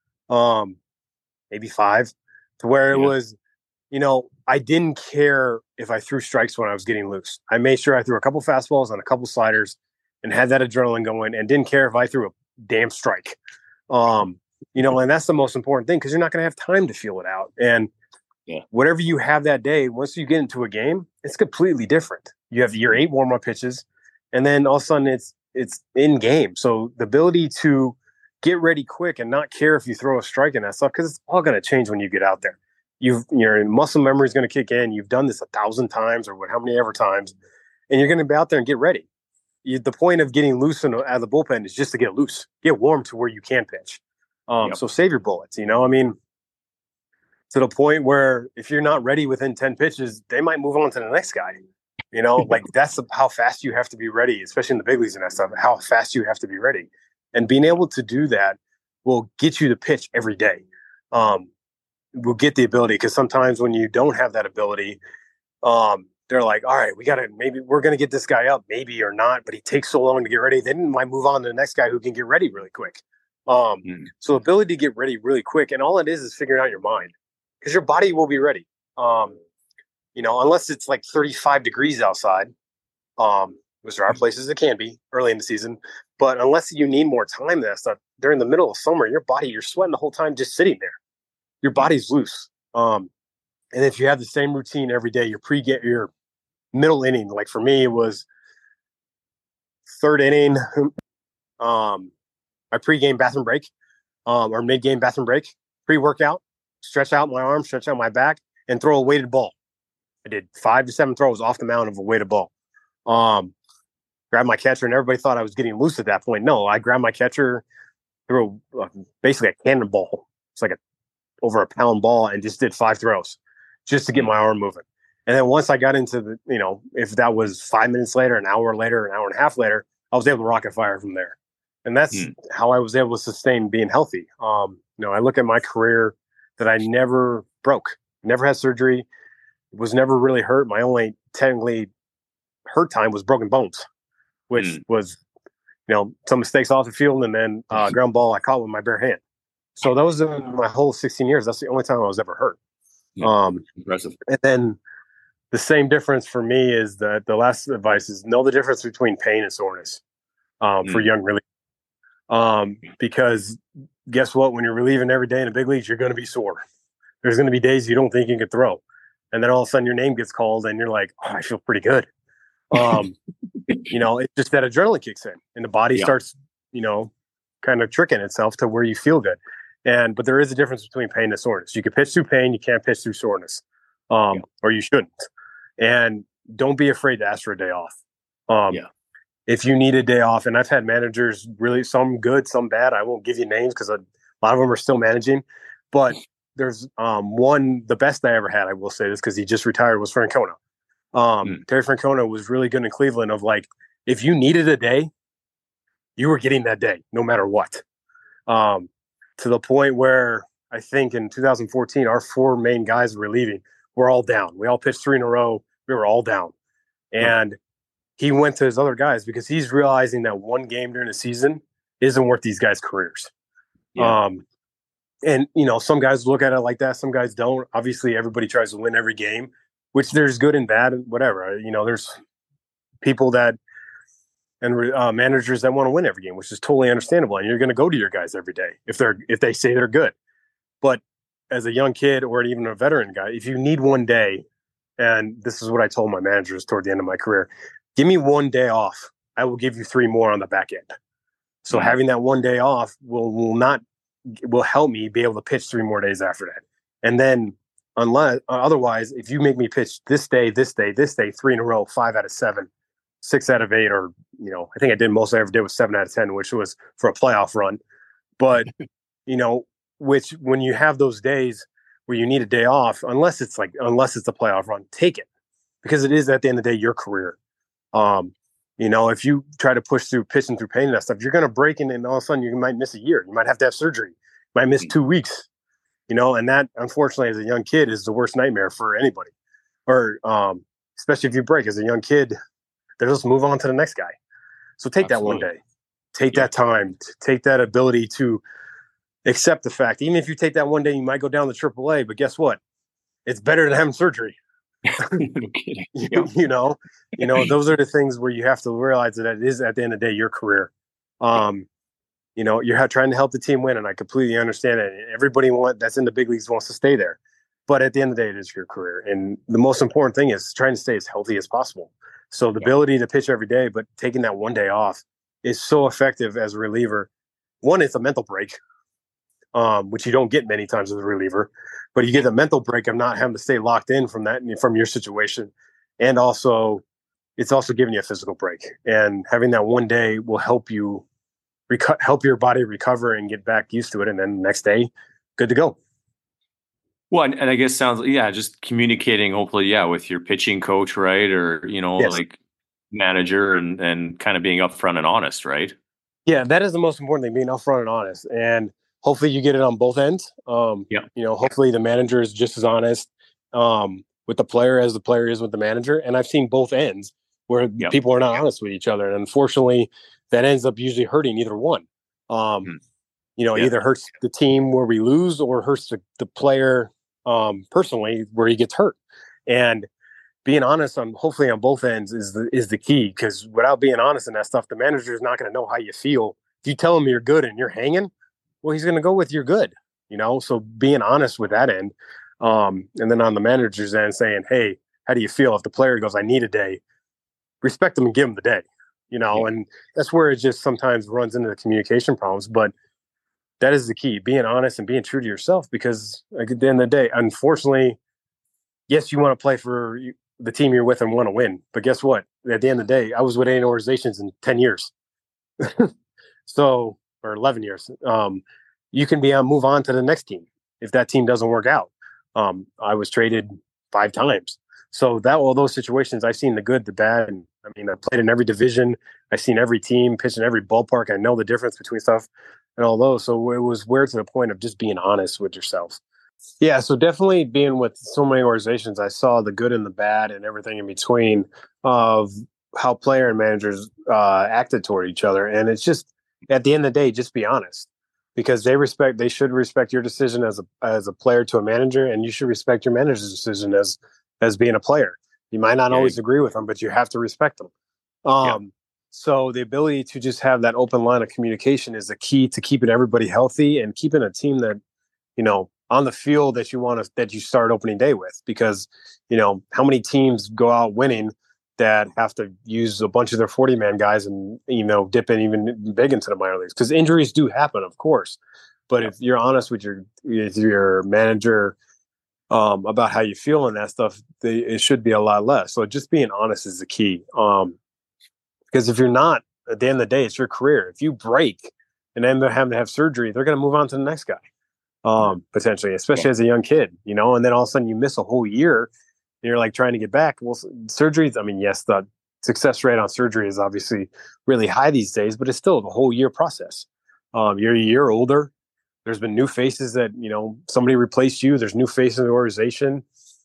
[SPEAKER 3] maybe 5, to where it was, I didn't care if I threw strikes when I was getting loose. I made sure I threw a couple fastballs and a couple sliders and had that adrenaline going, and didn't care if I threw a damn strike. And that's the most important thing, because you're not going to have time to feel it out. And whatever you have that day, once you get into a game, it's completely different. You have your 8 warm-up pitches, and then all of a sudden it's in game. So the ability to get ready quick and not care if you throw a strike and that stuff, because it's all going to change when you get out there. Your muscle memory is going to kick in. You've done this 1,000 times or how many ever times, and you're going to be out there and get ready. The point of getting loose out of the bullpen is just to get loose, get warm to where you can pitch. So save your bullets. To the point where if you're not ready within 10 pitches, they might move on to the next guy. Like that's how fast you have to be ready, especially in the big leagues and that stuff. How fast you have to be ready, and being able to do that will get you to pitch every day. Will get the ability, because sometimes when you don't have that ability, they're like, all right, maybe we're going to get this guy up, maybe or not, but he takes so long to get ready. Then might move on to the next guy who can get ready really quick. So ability to get ready really quick. And all it is figuring out your mind, because your body will be ready. Unless it's like 35 degrees outside, which there are places it can be early in the season, but unless you need more time than that stuff during the middle of summer, you're sweating the whole time just sitting there. Your body's loose. And if you have the same routine every day, your middle inning, like for me, it was 3rd inning, my pre-game bathroom break, or mid-game bathroom break, pre-workout, stretch out my arms, stretch out my back, and throw a weighted ball. I did 5 to 7 throws off the mound of a weighted ball. Grabbed my catcher, and everybody thought I was getting loose at that point. No, I grabbed my catcher, threw basically a cannonball. It's like over a pound ball, and just did 5 throws just to get my arm moving. And then once I got into the, if that was 5 minutes later, an hour later, an hour and a half later, I was able to rocket fire from there. And that's how I was able to sustain being healthy. I look at my career that I never broke, never had surgery, was never really hurt. My only technically hurt time was broken bones, which was, some mistakes off the field, and then ground ball I caught with my bare hand. So that was in my whole 16 years. That's the only time I was ever hurt.
[SPEAKER 2] Impressive.
[SPEAKER 3] And then the same difference for me is that the last advice is know the difference between pain and soreness for young relievers. Because guess what? When you're relieving every day in the big leagues, you're going to be sore. There's going to be days you don't think you can throw. And then all of a sudden your name gets called and you're like, oh, I feel pretty good. It's just that adrenaline kicks in and the body starts, kind of tricking itself to where you feel good. But there is a difference between pain and soreness. You can pitch through pain. You can't pitch through soreness, or you shouldn't. And don't be afraid to ask for a day off. If you need a day off, and I've had managers, really some good, some bad. I won't give you names because a lot of them are still managing. But there's one, the best I ever had, I will say this because he just retired, was Francona. Terry Francona was really good in Cleveland of like, if you needed a day, you were getting that day no matter what. To the point where I think in 2014, our 4 main guys were leaving. We're all down. We all pitched 3 in a row. We were all down. And he went to his other guys because he's realizing that one game during the season isn't worth these guys' careers. And, some guys look at it like that. Some guys don't. Obviously, everybody tries to win every game, which there's good and bad and whatever. There's people that and managers that want to win every game, which is totally understandable. And you're going to go to your guys every day if they say they're good. But as a young kid or even a veteran guy, if you need one day, and this is what I told my managers toward the end of my career, give me one day off. I will give you 3 more on the back end. So having that one day off will help me be able to pitch 3 more days after that. And then otherwise, if you make me pitch this day, 3 in a row, 5 out of 7, 6 out of 8, or, I think I did most I ever did was 7 out of 10, which was for a playoff run. But, which when you have those days where you need a day off, unless it's a playoff run, take it, because it is at the end of the day your career. If you try to push through pitching through pain and that stuff, you're going to break, and all of a sudden you might miss a year. You might have to have surgery. You might miss 2 weeks. And that, unfortunately, as a young kid, is the worst nightmare for anybody. Or especially if you break as a young kid, they just move on to the next guy. So take that one day, take that time, take that ability to accept the fact. Even if you take that one day, you might go down to AAA, but guess what? It's better than having surgery.
[SPEAKER 2] No kidding.
[SPEAKER 3] Those are the things where you have to realize that it is, at the end of the day, your career. You're trying to help the team win, and I completely understand it. Everybody that's in the big leagues wants to stay there. But at the end of the day, it is your career. And the most important thing is trying to stay as healthy as possible. So the ability to pitch every day, but taking that one day off is so effective as a reliever. One, it's a mental break, which you don't get many times as a reliever. But you get the mental break of not having to stay locked in from your situation. And also, it's also giving you a physical break. And having that one day will help you help your body recover and get back used to it. And then the next day, good to go.
[SPEAKER 2] Well, and I guess just communicating, hopefully, with your pitching coach, right? Or, like manager and kind of being upfront and honest, right?
[SPEAKER 3] Yeah, that is the most important thing, being upfront and honest. And hopefully you get it on both ends. Hopefully the manager is just as honest with the player as the player is with the manager. And I've seen both ends where people are not honest with each other. And unfortunately, that ends up usually hurting either one. Either hurts the team where we lose or hurts the player personally where he gets hurt. And being honest hopefully on both ends is the key, because without being honest in that stuff, the manager is not going to know how you feel. If you tell him you're good and you're hanging, well, he's going to go with you're good, so being honest with that end. And then on the manager's end saying, hey, how do you feel? If the player goes, I need a day, respect them and give them the day, and that's where it just sometimes runs into the communication problems. But that is the key, being honest and being true to yourself, because at the end of the day, unfortunately, yes, you want to play for the team you're with and want to win. But guess what? At the end of the day, I was with 8 organizations in 10 years. Or 11 years. You can move on to the next team if that team doesn't work out. I was traded 5 times. So all those situations, I've seen the good, the bad. And I played in every division. I've seen every team, pitched in every ballpark. I know the difference between stuff and all those. So it was weird to the point of just being honest with yourself. Yeah, so definitely being with so many organizations, I saw the good and the bad and everything in between of how player and managers acted toward each other. And it's just, at the end of the day, just be honest, because they should respect your decision as a player to a manager, and you should respect your manager's decision as being a player. You might not always agree with them, but you have to respect them. So the ability to just have that open line of communication is the key to keeping everybody healthy and keeping a team that, on the field that you start opening day with. Because, how many teams go out winning that have to use a bunch of their 40-man guys and, dip in even big into the minor leagues? Because injuries do happen, of course. But if you're honest with your manager about how you feel and that stuff, it should be a lot less. So just being honest is the key. Because if you're not, at the end of the day, it's your career. If you break and then they're having to have surgery, they're going to move on to the next guy, potentially, especially as a young kid, and then all of a sudden you miss a whole year and you're like trying to get back. Well, surgeries, yes, the success rate on surgery is obviously really high these days, but it's still a whole year process. You're a year older. There's been new faces that, somebody replaced you. There's new faces in the organization.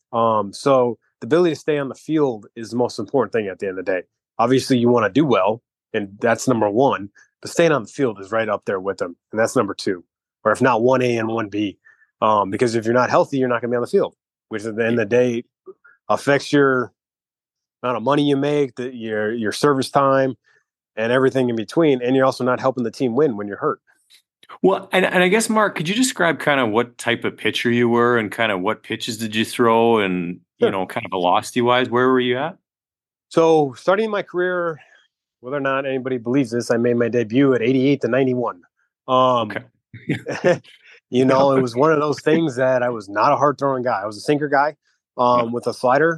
[SPEAKER 3] So the ability to stay on the field is the most important thing at the end of the day. Obviously, you want to do well, and that's number one. But staying on the field is right up there with them, and that's number 2. Or if not 1A and 1B. Because if you're not healthy, you're not going to be on the field, which at the end of the day affects your amount of money you make, your service time, and everything in between. And you're also not helping the team win when you're hurt.
[SPEAKER 2] Well, and I guess, Mark, could you describe kind of what type of pitcher you were and kind of what pitches did you throw and, kind of velocity-wise, where were you at?
[SPEAKER 3] So starting my career, whether or not anybody believes this, I made my debut at 88 to 91. Okay. It was one of those things that I was not a hard-throwing guy. I was a sinker guy with a slider.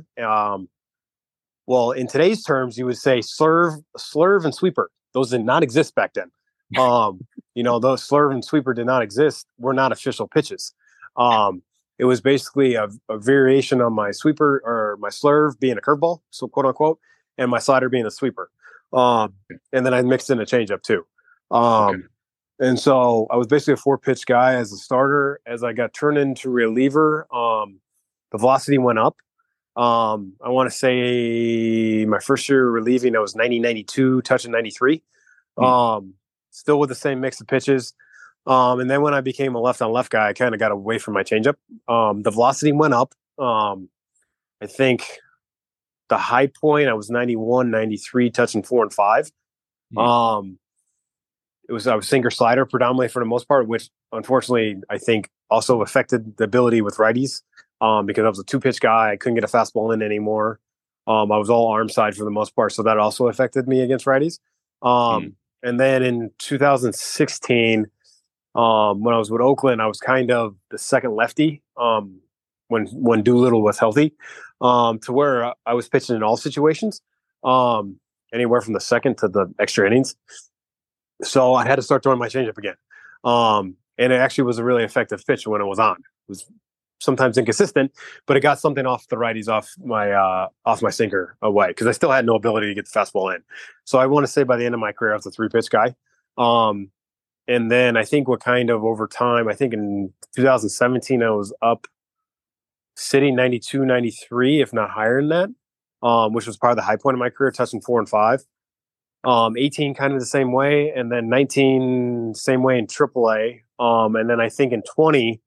[SPEAKER 3] Well, in today's terms, you would say slurve, and sweeper. Those did not exist back then. Those slurve and sweeper did not exist. Were not official pitches. It was basically a variation on my sweeper or my slurve being a curveball, so quote unquote, and my slider being a sweeper. And then I mixed in a changeup too. And so I was basically a 4-pitch guy as a starter. As I got turned into reliever, the velocity went up. I want to say my first year relieving, I was 90, 92, touching 93. Still with the same mix of pitches. And then when I became a left-on-left guy, I kind of got away from my changeup. The velocity went up. I think the high point, I was 91, 93, touching 4 and 5. I was sinker slider predominantly for the most part, which unfortunately I think also affected the ability with righties because I was a 2-pitch guy. I couldn't get a fastball in anymore. I was all arm side for the most part, so that also affected me against righties. And then in 2016, when I was with Oakland, I was kind of the second lefty when Doolittle was healthy, to where I was pitching in all situations, anywhere from the second to the extra innings. So I had to start throwing my changeup again. And it actually was a really effective pitch when it was on. It was sometimes inconsistent, but it got something off the righties, off my sinker away, because I still had no ability to get the fastball in. So I want to say by the end of my career, I was a 3-pitch guy. And then I think what kind of over time, I think in 2017, I was up sitting 92, 93, if not higher than that, which was probably the high point of my career, touching 4 and 5. 18 kind of the same way, and then 19 same way in AAA. And then I think in 20,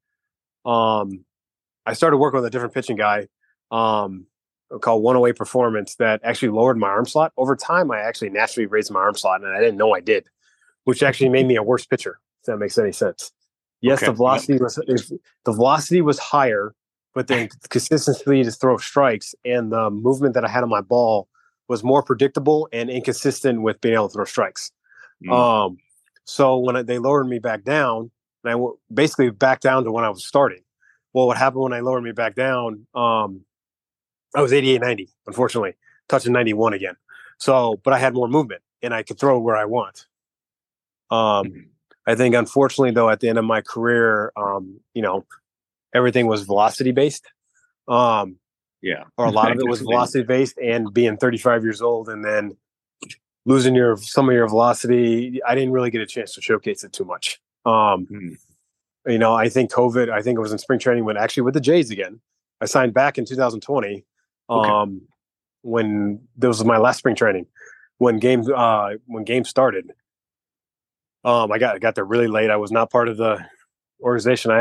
[SPEAKER 3] I started working with a different pitching guy called 108 Performance that actually lowered my arm slot. Over time, I actually naturally raised my arm slot, and I didn't know I did, which actually made me a worse pitcher, if that makes any sense. Yes, the velocity was higher, but then consistency to throw strikes and the movement that I had on my ball was more predictable and inconsistent with being able to throw strikes. So when they lowered me back down, and I basically back down to when I was starting. Well, what happened when I lowered me back down, I was 88, 90, unfortunately, touching 91 again. So, but I had more movement and I could throw where I want. I think, unfortunately, though, at the end of my career, everything was velocity based. Or a lot of it was velocity based, and being 35 years old and then losing some of your velocity, I didn't really get a chance to showcase it too much. I think COVID, I think it was in spring training with the Jays again. I signed back in 2020 when this was my last spring training, when games started. I got there really late. I was not part of the organization.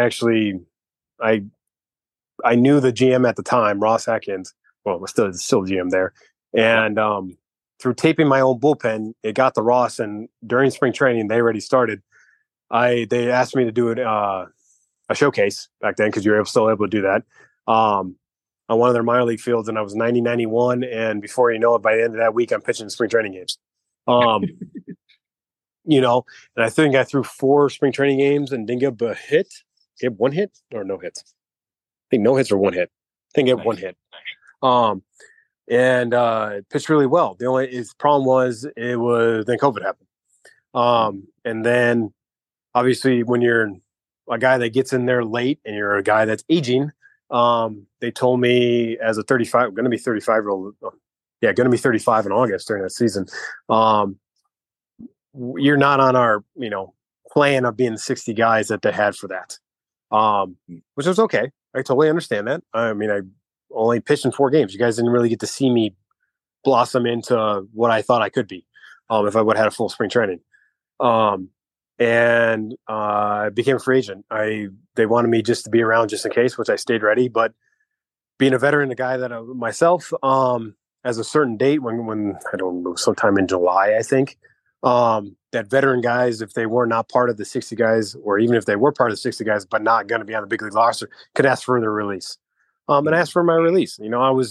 [SPEAKER 3] I knew the GM at the time, Ross Atkins. Well, still GM there. And through taping my own bullpen, it got to Ross. And during spring training, they already started. They asked me to do a showcase back then, because you were still able to do that on one of their minor league fields. And I was 90, 91. And before you know it, by the end of that week, I'm pitching spring training games. And I think I threw 4 spring training games and didn't get a hit. Get 1 hit or no hits. I think no hits or 1 hit. I think I had 1 hit. And pitched really well. The only problem was then COVID happened. And then obviously when you're a guy that gets in there late and you're a guy that's aging, they told me as a 35, going to be 35-year-old. Yeah, going to be 35 in August during that season. You're not on our, plan of being the 60 guys that they had for that. Which was okay. I totally understand that. I mean, I only pitched in 4 games. You guys didn't really get to see me blossom into what I thought I could be if I would have had a full spring training. And I became a free agent. They wanted me just to be around just in case, which I stayed ready. But being a veteran, a guy that myself, as a certain date when I don't know, sometime in July, I think, that veteran guys, if they were not part of the 60 guys, or even if they were part of the 60 guys, but not going to be on the big league roster, could ask for their release. And ask for my release.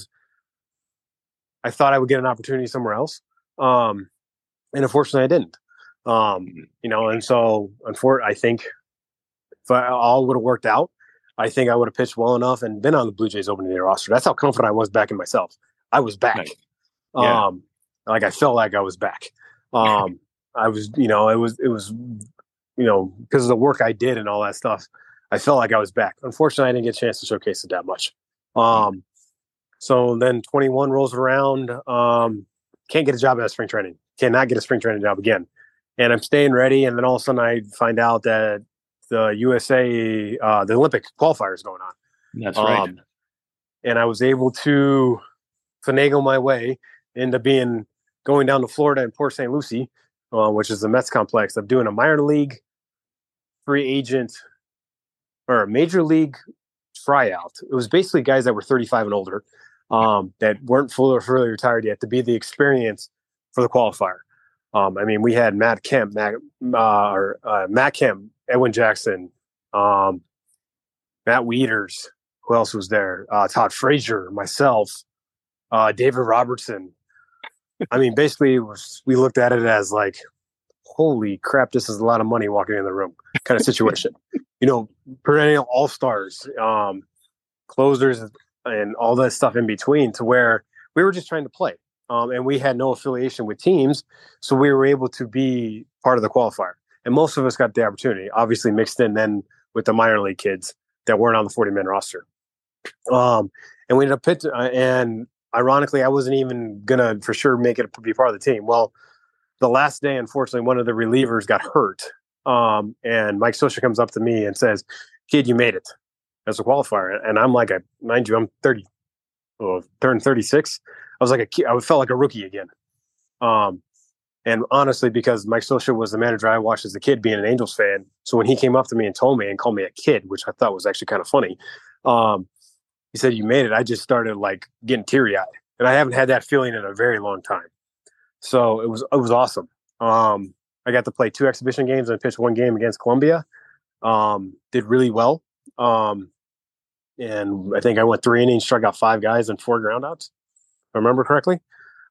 [SPEAKER 3] I thought I would get an opportunity somewhere else. And unfortunately I didn't. And so I think if all would have worked out, I think I would have pitched well enough and been on the Blue Jays opening day roster. That's how confident I was back in myself. I was back. Nice. Yeah. I felt like I was back. I was, it was, because of the work I did and all that stuff. I felt like I was back. Unfortunately, I didn't get a chance to showcase it that much. So then 21 rolls around. Can't get a job at spring training. Cannot get a spring training job again. And I'm staying ready. And then all of a sudden I find out that the USA, the Olympic qualifier is going on.
[SPEAKER 2] That's right.
[SPEAKER 3] And I was able to finagle my way into going down to Florida in Port St. Lucie, which is the Mets complex, of doing a minor league free agent or a major league tryout. It was basically guys that were 35 and older that weren't fully retired yet to be the experience for the qualifier. I mean, we had Matt Kemp, Edwin Jackson, Matt Wieters. Who else was there? Todd Frazier, myself, David Robertson. I mean, basically, we looked at it as like, holy crap, this is a lot of money walking in the room kind of situation. Perennial all-stars, closers, and all that stuff in between, to where we were just trying to play. And we had no affiliation with teams, so we were able to be part of the qualifier. And most of us got the opportunity, obviously mixed in then with the minor league kids that weren't on the 40-man roster. And we ended up and ironically, I wasn't even gonna for sure make it be part of the team. Well, the last day, unfortunately, one of the relievers got hurt. And Mike Scioscia comes up to me and says, "Kid, you made it as a qualifier." And I'm like, mind you, I'm 30, turned 36. I was like a kid. I felt like a rookie again. And honestly, because Mike Scioscia was the manager I watched as a kid, being an Angels fan. So when he came up to me and told me and called me a kid, which I thought was actually kind of funny, he said, "You made it." I just started like getting teary-eyed, and I haven't had that feeling in a very long time. So it was awesome. I got to play 2 exhibition games and pitch 1 game against Columbia. Did really well. And I think I went 3 innings, struck out 5 guys and 4 groundouts, if I remember correctly.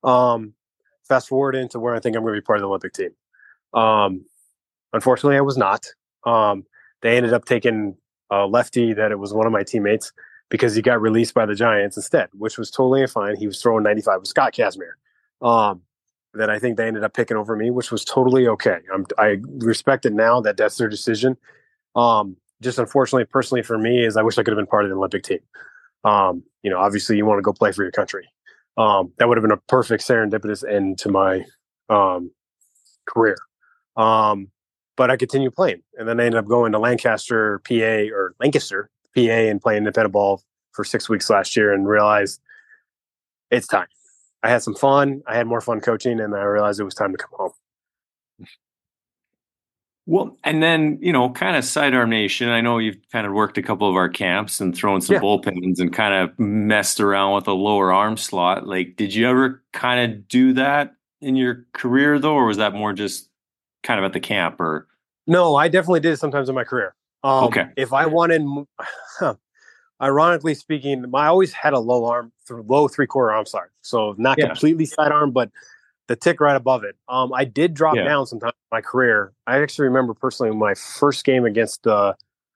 [SPEAKER 3] Fast forward into where I think I'm going to be part of the Olympic team. Unfortunately, I was not. They ended up taking a lefty that it was one of my teammates because he got released by the Giants instead, which was totally fine. He was throwing 95 with Scott Kazmir. That I think they ended up picking over me, which was totally okay. I respect it now that that's their decision. Just unfortunately, personally for me, is I wish I could have been part of the Olympic team. Obviously you want to go play for your country. That would have been a perfect serendipitous end to my career. But I continued playing, and then I ended up going to Lancaster, PA, and playing independent ball for 6 weeks last year, and realized it's time. I had some fun. I had more fun coaching, and I realized it was time to come home.
[SPEAKER 2] Well, and then, kind of Sidearm Nation, I know you've kind of worked a couple of our camps and thrown some bullpens and kind of messed around with a lower arm slot. Like, did you ever kind of do that in your career, though, or was that more just kind of at the camp? Or
[SPEAKER 3] No, I definitely did it sometimes in my career.
[SPEAKER 2] Okay.
[SPEAKER 3] If I wanted, ironically speaking, I always had a low 3/4 arm slot. So not completely sidearm, but the tick right above it. I did drop down sometime in my career. I actually remember personally my first game against with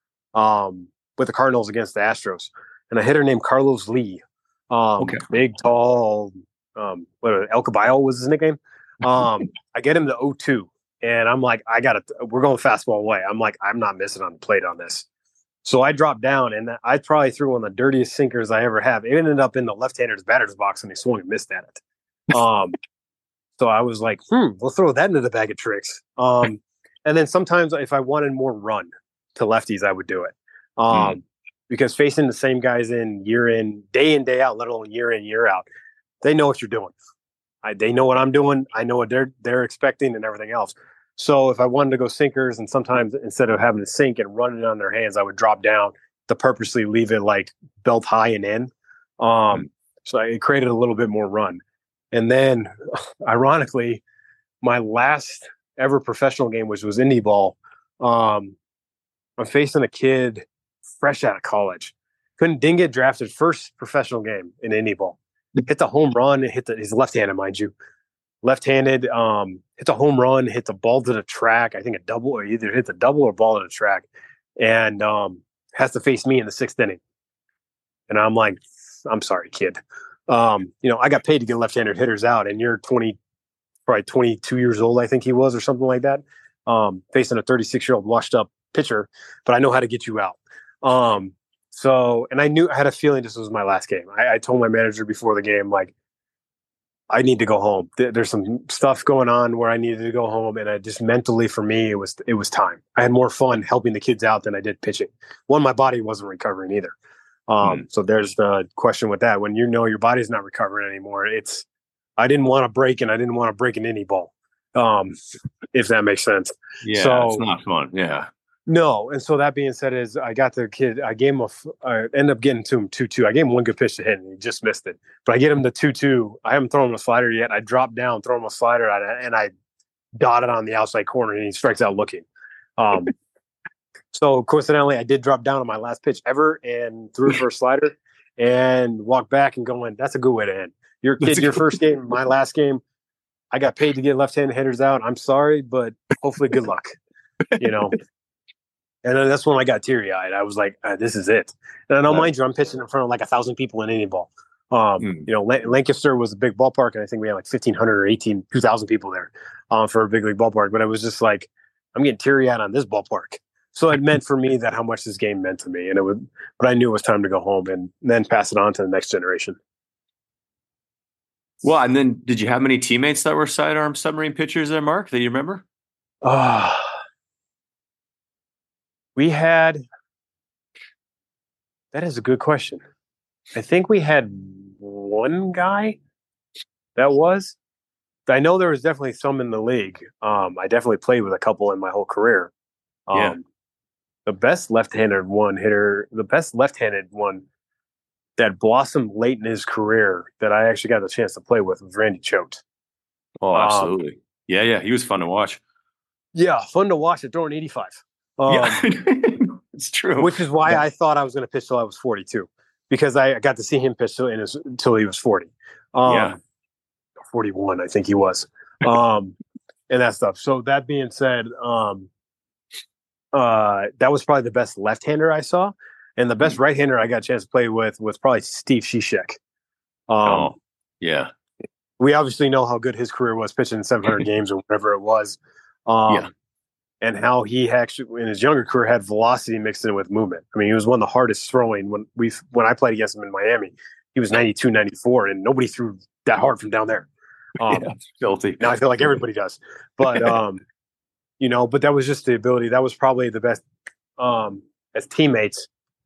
[SPEAKER 3] the Cardinals against the Astros, and a hitter named Carlos Lee. Big, tall, El Caballo was his nickname. I get him to 0-2, and I'm like, we're going fastball away. I'm like, I'm not missing on the plate on this. So I dropped down, and I probably threw one of the dirtiest sinkers I ever have. It ended up in the left-hander's batter's box, and he swung and missed at it. So I was like, we'll throw that into the bag of tricks. And then sometimes if I wanted more run to lefties, I would do it. Because facing the same guys day in, day out, let alone year in, year out, they know what you're doing. They know what I'm doing. I know what they're expecting and everything else. So if I wanted to go sinkers, and sometimes instead of having to sink and run it on their hands, I would drop down to purposely leave it like belt high and in. So it created a little bit more run. And then, ironically, my last ever professional game, which was indie ball, I'm facing a kid fresh out of college. Didn't get drafted. First professional game in indie ball. Hit the home run. He's left-handed, mind you. Left-handed. Hits a home run. Hits a ball to the track. I think a double, or either hits a double or ball to the track, and has to face me in the 6th inning. And I'm like, I'm sorry, kid. I got paid to get left-handed hitters out, and you're probably 22 years old, I think he was, or something like that, facing a 36-year-old washed-up pitcher, but I know how to get you out. So, and I had a feeling this was my last game. I told my manager before the game, like, I need to go home. There's some stuff going on where I needed to go home, and I just mentally, for me, it was time. I had more fun helping the kids out than I did pitching. One, my body wasn't recovering either. So there's the question with that. When you know your body's not recovering anymore, I didn't want to break, and I didn't want to break in any ball. If that makes sense.
[SPEAKER 2] Yeah,
[SPEAKER 3] so,
[SPEAKER 2] it's not fun. Yeah.
[SPEAKER 3] No, and so that being said, I got the kid. I gave him I ended up getting to him 2-2. I gave him one good pitch to hit, and he just missed it. But I get him the 2-2. I haven't thrown him a slider yet. I drop down, throw him a slider, and I dot it on the outside corner, and he strikes out looking. So coincidentally, I did drop down on my last pitch ever and threw for a slider, and walked back and going, "That's a good way to end your kid. Your first game, my last game. I got paid to get left-handed hitters out. I'm sorry, but hopefully, good luck." And then that's when I got teary-eyed. I was like, "This is it." And I know, mind you, I'm pitching in front of like 1,000 people in any ball. Lancaster was a big ballpark, and I think we had like 1,500 or 2,000 people there for a big league ballpark. But I was just like, I'm getting teary-eyed on this ballpark. So it meant for me that how much this game meant to me, but I knew it was time to go home and then pass it on to the next generation.
[SPEAKER 2] Well, and then did you have many teammates that were sidearm submarine pitchers there, Mark, that you remember?
[SPEAKER 3] We had. That is a good question. I think we had one guy that was. I know there was definitely some in the league. I definitely played with a couple in my whole career. The best left-handed one that blossomed late in his career that I actually got the chance to play with was Randy Choate.
[SPEAKER 2] Oh, absolutely. Yeah. He was fun to watch.
[SPEAKER 3] Yeah, fun to watch at throwing 85.
[SPEAKER 2] It's true.
[SPEAKER 3] Which is why I thought I was going to pitch till I was 42, because I got to see him pitch till he was 40. 41, I think he was. And that stuff. So that being said, that was probably the best left-hander I saw. And the best right-hander I got a chance to play with was probably Steve Cishek. We obviously know how good his career was pitching 700 games or whatever it was. And how he actually, in his younger career, had velocity mixed in with movement. I mean, he was one of the hardest throwing when I played against him in Miami. He was 92, 94, and nobody threw that hard from down there.
[SPEAKER 2] Filthy.
[SPEAKER 3] Now I feel like everybody does. But, but that was just the ability. That was probably the best as teammates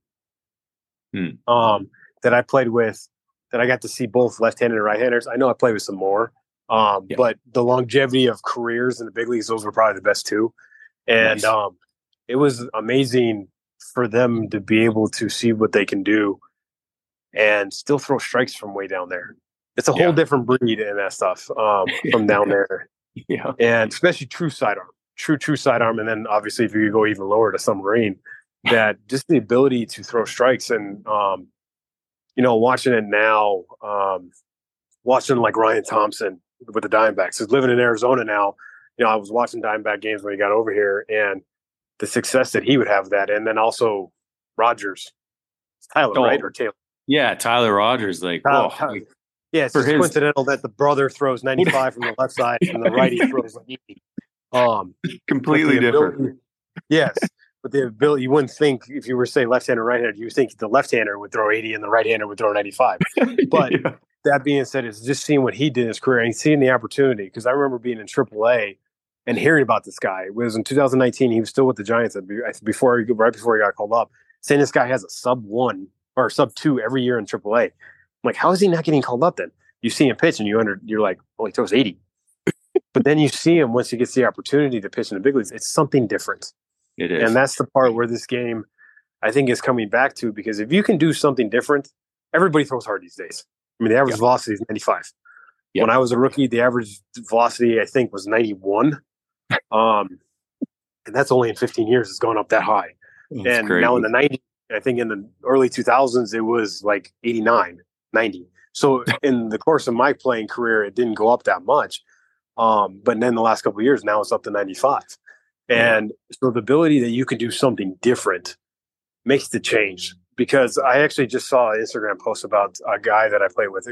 [SPEAKER 3] that I played with, that I got to see both left-handed and right-handers. I know I played with some more, but the longevity of careers in the big leagues, those were probably the best two. And it was amazing for them to be able to see what they can do and still throw strikes from way down there. It's a whole different breed in that stuff from down there.
[SPEAKER 2] Yeah.
[SPEAKER 3] And especially true sidearm. True sidearm. And then obviously if you go even lower to submarine, that just the ability to throw strikes and watching it now, watching like Ryan Thompson with the Diamondbacks, who's living in Arizona now. I was watching Diamondback games when he got over here, and the success that he would have that. And then also Rogers, Tyler, right? Or Taylor?
[SPEAKER 2] Yeah, Tyler Rogers.
[SPEAKER 3] Yeah, it's just coincidental that the brother throws 95 from the left side and the righty throws like 80.
[SPEAKER 2] Completely different.
[SPEAKER 3] Yes. But the ability, you wouldn't think, if you were, say, left-hander, right-hander, you would think the left-hander would throw 80 and the right-hander would throw 95. But that being said, it's just seeing what he did in his career and seeing the opportunity. Because I remember being in AAA and hearing about this guy. It was in 2019. He was still with the Giants right before he got called up, saying this guy has a sub-1 or sub-2 every year in AAA. I'm like, how is he not getting called up then? You see him pitch and you're like, well, he throws 80. But then you see him once he gets the opportunity to pitch in the big leagues. It's something different.
[SPEAKER 2] It is.
[SPEAKER 3] And that's the part where this game, I think, is coming back to, because if you can do something different, everybody throws hard these days. I mean, the average velocity is 95. When I was a rookie, the average velocity, I think, was 91. And that's only in 15 years it's gone up that high.
[SPEAKER 2] That's
[SPEAKER 3] and
[SPEAKER 2] crazy.
[SPEAKER 3] Now in the 90s, I think in the early 2000s, it was like 89, 90. So in the course of my playing career, it didn't go up that much. But then the last couple of years, now it's up to 95. And so the ability that you can do something different makes the change. Because I actually just saw an Instagram post about a guy that I played with,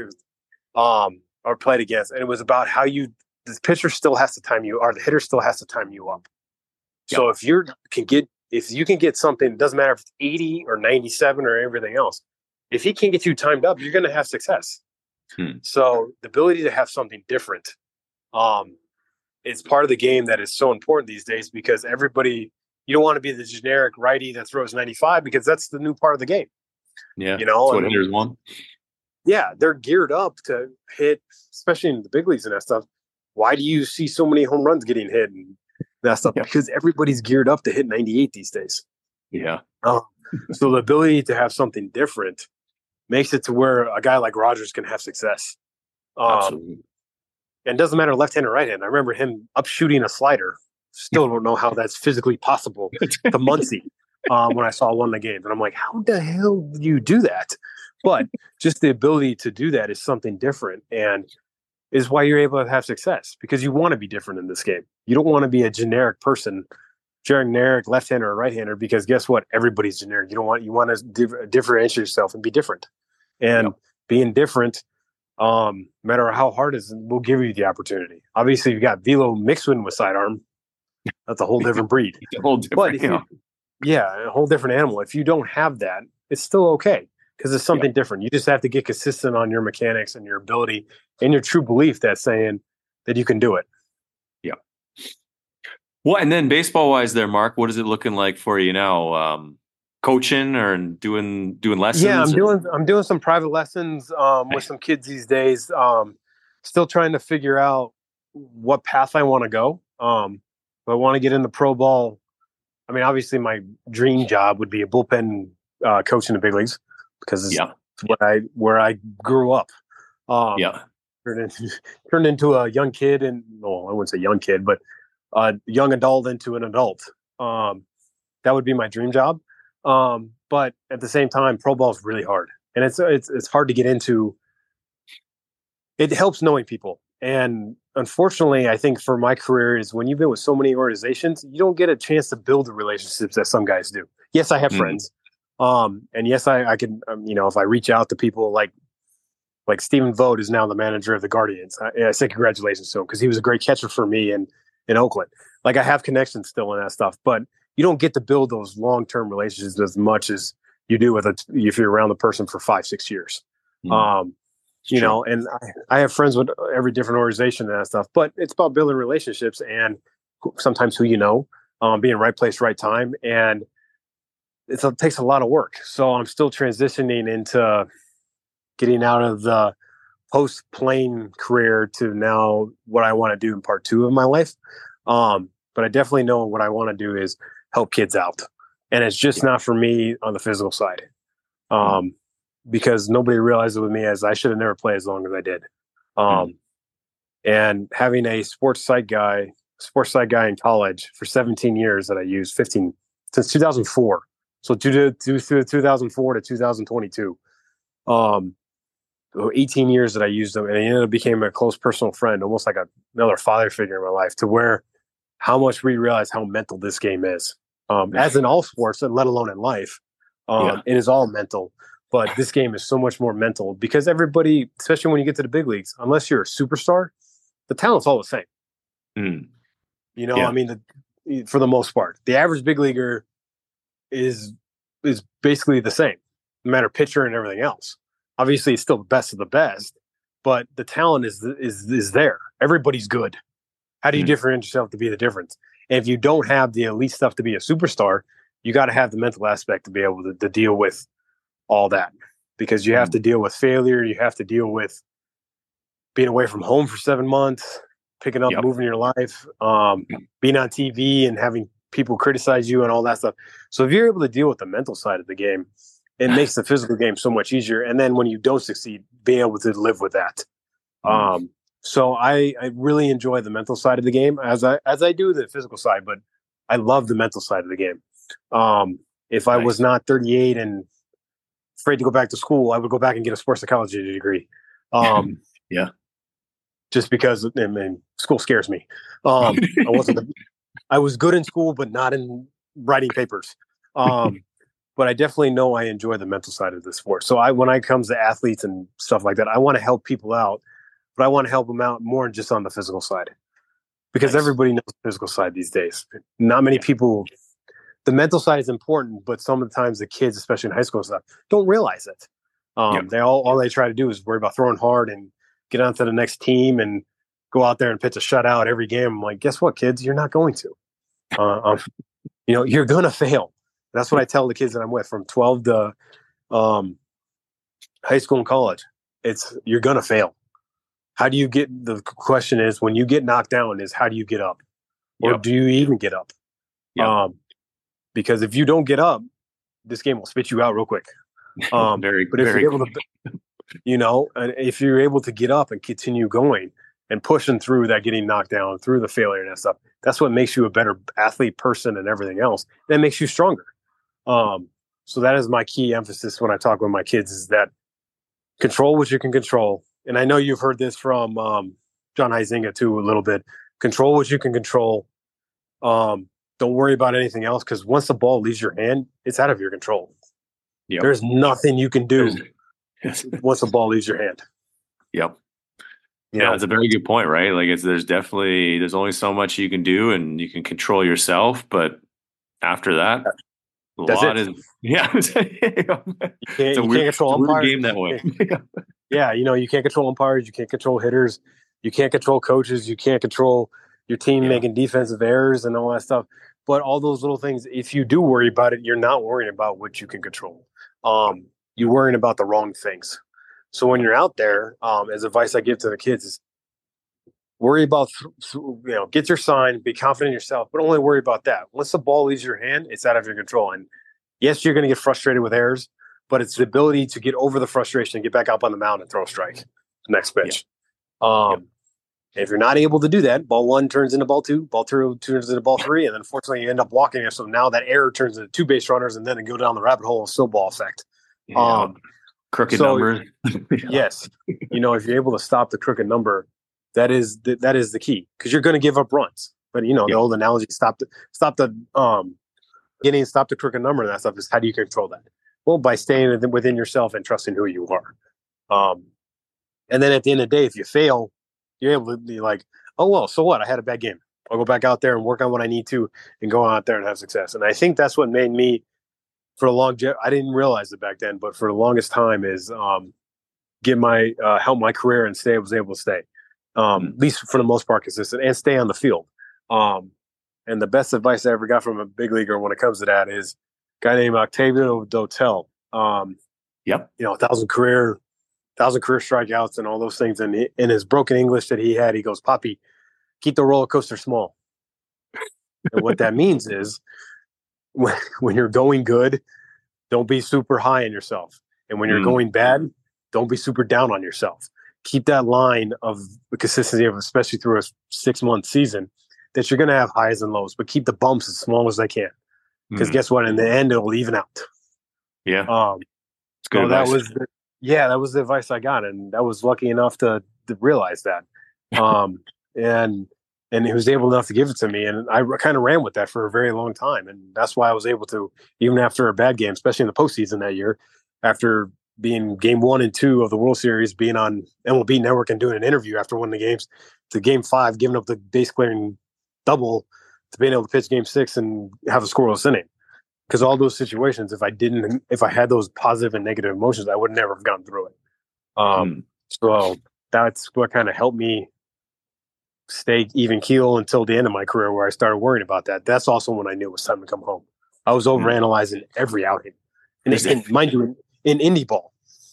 [SPEAKER 3] or played against, and it was about how the pitcher still has to time you, or the hitter still has to time you up. So if you can get if you can get something, it doesn't matter if it's 80 or 97 or everything else. If he can get you timed up, you're going to have success. So the ability to have something different is part of the game that is so important these days, because everybody, you don't want to be the generic righty that throws 95, because that's the new part of the game.
[SPEAKER 2] Yeah.
[SPEAKER 3] You know,
[SPEAKER 2] that's what hitters want.
[SPEAKER 3] Yeah, they're geared up to hit, especially in the big leagues and that stuff. Why do you see so many home runs getting hit and that stuff?
[SPEAKER 2] Yeah.
[SPEAKER 3] Because everybody's geared up to hit 98 these days.
[SPEAKER 2] Yeah.
[SPEAKER 3] So the ability to have something different makes it to where a guy like Rogers can have success.
[SPEAKER 2] Absolutely.
[SPEAKER 3] And it doesn't matter left hand or right hand. I remember him up shooting a slider. Still don't know how that's physically possible to Muncy when I saw one of the games. And I'm like, how the hell do you do that? But just the ability to do that is something different, and is why you're able to have success, because you want to be different in this game. You don't want to be a generic person, generic left-hander or right-hander, because guess what? Everybody's generic. You want to differentiate yourself and be different. And being different, no matter how hard it is, will give you the opportunity. Obviously, you've got Velo mixed with sidearm. That's a whole different breed.
[SPEAKER 2] A whole different,
[SPEAKER 3] a whole different animal. If you don't have that, it's still okay, because it's something different. You just have to get consistent on your mechanics and your ability and your true belief that's saying that you can do it.
[SPEAKER 2] Yeah. Well, and then baseball-wise there, Mark, what is it looking like for you now? Coaching or doing lessons?
[SPEAKER 3] Yeah, I'm doing some private lessons with some kids these days. Still trying to figure out what path I want to go. If I want to get into pro ball, I mean, obviously my dream job would be a bullpen coach in the big leagues, because it's where I grew up. Turned into a young kid, and I wouldn't say young kid, but a young adult into an adult. That would be my dream job. But at the same time, pro ball is really hard, and it's hard to get into. It helps knowing people, and unfortunately, I think for my career is when you've been with so many organizations, you don't get a chance to build the relationships that some guys do. Yes, I have friends. And yes, I can, if I reach out to people like Stephen Vogt is now the manager of the Guardians. I say congratulations to him, because he was a great catcher for me in Oakland. Like, I have connections still in that stuff, but you don't get to build those long-term relationships as much as you do if you're around the person for 5-6 years. And I have friends with every different organization and that stuff, but it's about building relationships and sometimes who being right place, right time. And it takes a lot of work. So I'm still transitioning into getting out of the post-playing career to now what I want to do in part 2 of my life. But I definitely know what I want to do is help kids out. And it's just not for me on the physical side. Because nobody realized it with me, as I should have never played as long as I did. And having a sports psych guy in college for 17 years that I used, 15 since 2004. So 2004 to 2022, 18 years that I used them, and he ended up became a close personal friend, almost like another father figure in my life, to where how much we realize how mental this game is, as in all sports, and let alone in life. It is all mental. But this game is so much more mental, because everybody, especially when you get to the big leagues, unless you're a superstar, the talent's all the same. I mean, for the most part, the average big leaguer is basically the same, no matter pitcher and everything else. Obviously, it's still the best of the best, but the talent is there. Everybody's good. How do you differentiate yourself to be the difference? And if you don't have the elite stuff to be a superstar, you got to have the mental aspect to be able to deal with all that, because you have to deal with failure. You have to deal with being away from home for 7 months, picking up, moving your life, being on TV and having people criticize you and all that stuff. So if you're able to deal with the mental side of the game, it makes the physical game so much easier. And then when you don't succeed, being able to live with that. So I really enjoy the mental side of the game as I do the physical side, but I love the mental side of the game. If I was not 38 and afraid to go back to school, I would go back and get a sports psychology degree. Just because school scares me. I was good in school, but not in writing papers. But I definitely know I enjoy the mental side of the sport. So when it comes to athletes and stuff like that, I want to help people out, but I want to help them out more than just on the physical side, because everybody knows the physical side these days. Not many people the mental side is important, but sometimes the kids, especially in high school and stuff, don't realize it. They all they try to do is worry about throwing hard and get on to the next team and go out there and pitch a shutout every game. I'm like, guess what, kids? You're not going to. You're gonna fail. That's what I tell the kids that I'm with from 12 to high school and college. You're gonna fail. How do you get? The question is, when you get knocked down, is how do you get up, or do you even get up? Because if you don't get up, this game will spit you out real quick. But if you're able to, and if you're able to get up and continue going and pushing through that getting knocked down, through the failure and that stuff, that's what makes you a better athlete, person, and everything else. That makes you stronger. So that is my key emphasis when I talk with my kids, is that control what you can control. And I know you've heard this from John Huizinga too a little bit. Control what you can control. Don't worry about anything else, because once the ball leaves your hand, it's out of your control. There's nothing you can do once the ball leaves your hand.
[SPEAKER 2] That's a very good point, right? Like there's only so much you can do, and you can control yourself, but after that, you can't control umpires. Game that way.
[SPEAKER 3] You can't control umpires, you can't control hitters, you can't control coaches, you can't control your team making defensive errors and all that stuff. But all those little things, if you do worry about it, you're not worrying about what you can control. You're worrying about the wrong things. So when you're out there, as advice I give to the kids is worry about, get your sign, be confident in yourself, but only worry about that. Once the ball leaves your hand, it's out of your control. And yes, you're going to get frustrated with errors, but it's the ability to get over the frustration and get back up on the mound and throw a strike the next pitch. If you're not able to do that, ball one turns into ball two turns into ball three, and then unfortunately you end up walking it. So now that error turns into two base runners, and then go down the rabbit hole of snowball effect.
[SPEAKER 2] Crooked numbers.
[SPEAKER 3] Yes. If you're able to stop the crooked number, that is the key, because you're going to give up runs. But the old analogy, stop the crooked number and that stuff, is how do you control that? Well, by staying within yourself and trusting who you are. And then at the end of the day, if you fail, you're able to be like, oh, well, so what? I had a bad game. I'll go back out there and work on what I need to and go out there and have success. And I think that's what made me, I didn't realize it back then, but for the longest time is help my career and was able to stay. At least for the most part consistent, and stay on the field. And the best advice I ever got from a big leaguer when it comes to that is a guy named Octavio Dotel. 1,000 career strikeouts and all those things. And in his broken English that he had, he goes, "Poppy, keep the roller coaster small." And what that means is when you're going good, don't be super high on yourself. And when you're going bad, don't be super down on yourself. Keep that line of the consistency of, especially through a 6-month season, that you're going to have highs and lows, but keep the bumps as small as they can. Because guess what? In the end, it'll even out.
[SPEAKER 2] It's good advice.
[SPEAKER 3] That was the advice I got. And I was lucky enough to realize that. And he was able enough to give it to me. And I kind of ran with that for a very long time. And that's why I was able to, even after a bad game, especially in the postseason that year, after being game 1 and 2 of the World Series, being on MLB Network and doing an interview after one of the games, to game 5, giving up the base clearing double, to being able to pitch game 6 and have a scoreless inning. Because all those situations, if I had those positive and negative emotions, I would never have gotten through it. So that's what kind of helped me stay even keel until the end of my career, where I started worrying about that. That's also when I knew it was time to come home. I was overanalyzing every outing. And mind you, in indie ball.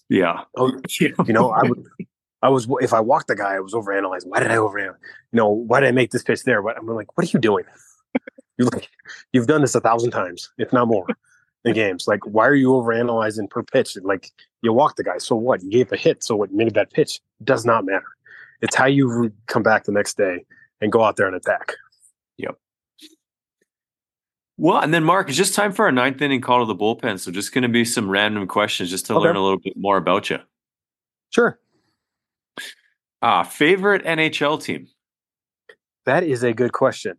[SPEAKER 3] I was, if I walked the guy, I was overanalyzing. Why did I overanalyze? Why did I make this pitch there? I'm like, what are you doing? You've done this 1,000 times, if not more, in games. Like, why are you overanalyzing per pitch? Like, you walked the guy, so what? You gave a hit, so what? Maybe that pitch does not matter. It's how you come back the next day and go out there and attack.
[SPEAKER 2] Well, and then Mark, it's just time for our 9th inning call to the bullpen. So just going to be some random questions just to learn a little bit more about you.
[SPEAKER 3] Sure.
[SPEAKER 2] Favorite NHL team?
[SPEAKER 3] That is a good question.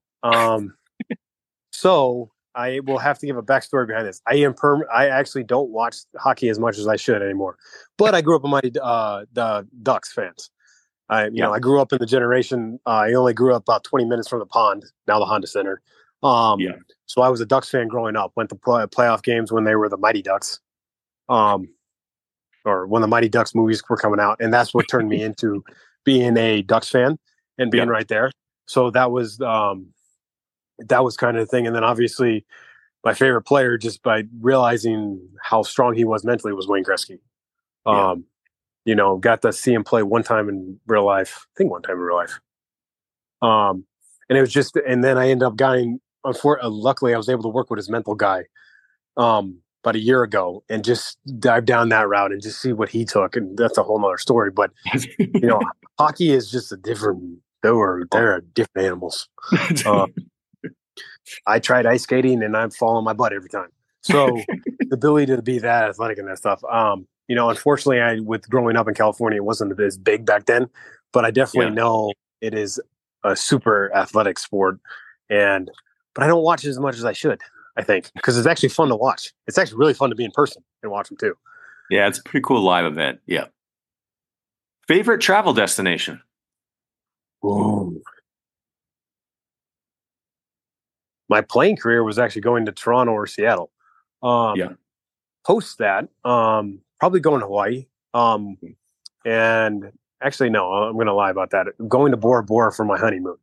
[SPEAKER 3] So I will have to give a backstory behind this. I actually don't watch hockey as much as I should anymore, but I grew up among the Ducks fans. I grew up in the generation. I only grew up about 20 minutes from the pond, now the Honda Center.
[SPEAKER 2] Yeah.
[SPEAKER 3] So I was a Ducks fan growing up. Went to playoff games when they were the Mighty Ducks, or when the Mighty Ducks movies were coming out, and that's what turned me into being a Ducks fan and being right there. So that was kind of the thing. And then obviously my favorite player, just by realizing how strong he was mentally, was Wayne Gretzky. Got to see him play one time in real life. I think one time in real life. And it was just, and then I ended up luckily I was able to work with his mental guy about a year ago and just dive down that route and just see what he took. And that's a whole nother story. But, hockey is just they're different animals. I tried ice skating and I'm falling my butt every time. So the ability to be that athletic and that stuff, unfortunately with growing up in California, it wasn't as big back then, but I definitely know it is a super athletic sport. But I don't watch it as much as I should, I think, because it's actually fun to watch. It's actually really fun to be in person and watch them too.
[SPEAKER 2] Yeah, it's a pretty cool live event. Yeah. Favorite travel destination?
[SPEAKER 3] Ooh. My playing career was actually going to Toronto or Seattle. Post that, probably going to Hawaii. And actually, no, I'm going to lie about that. Going to Bora Bora for my honeymoon.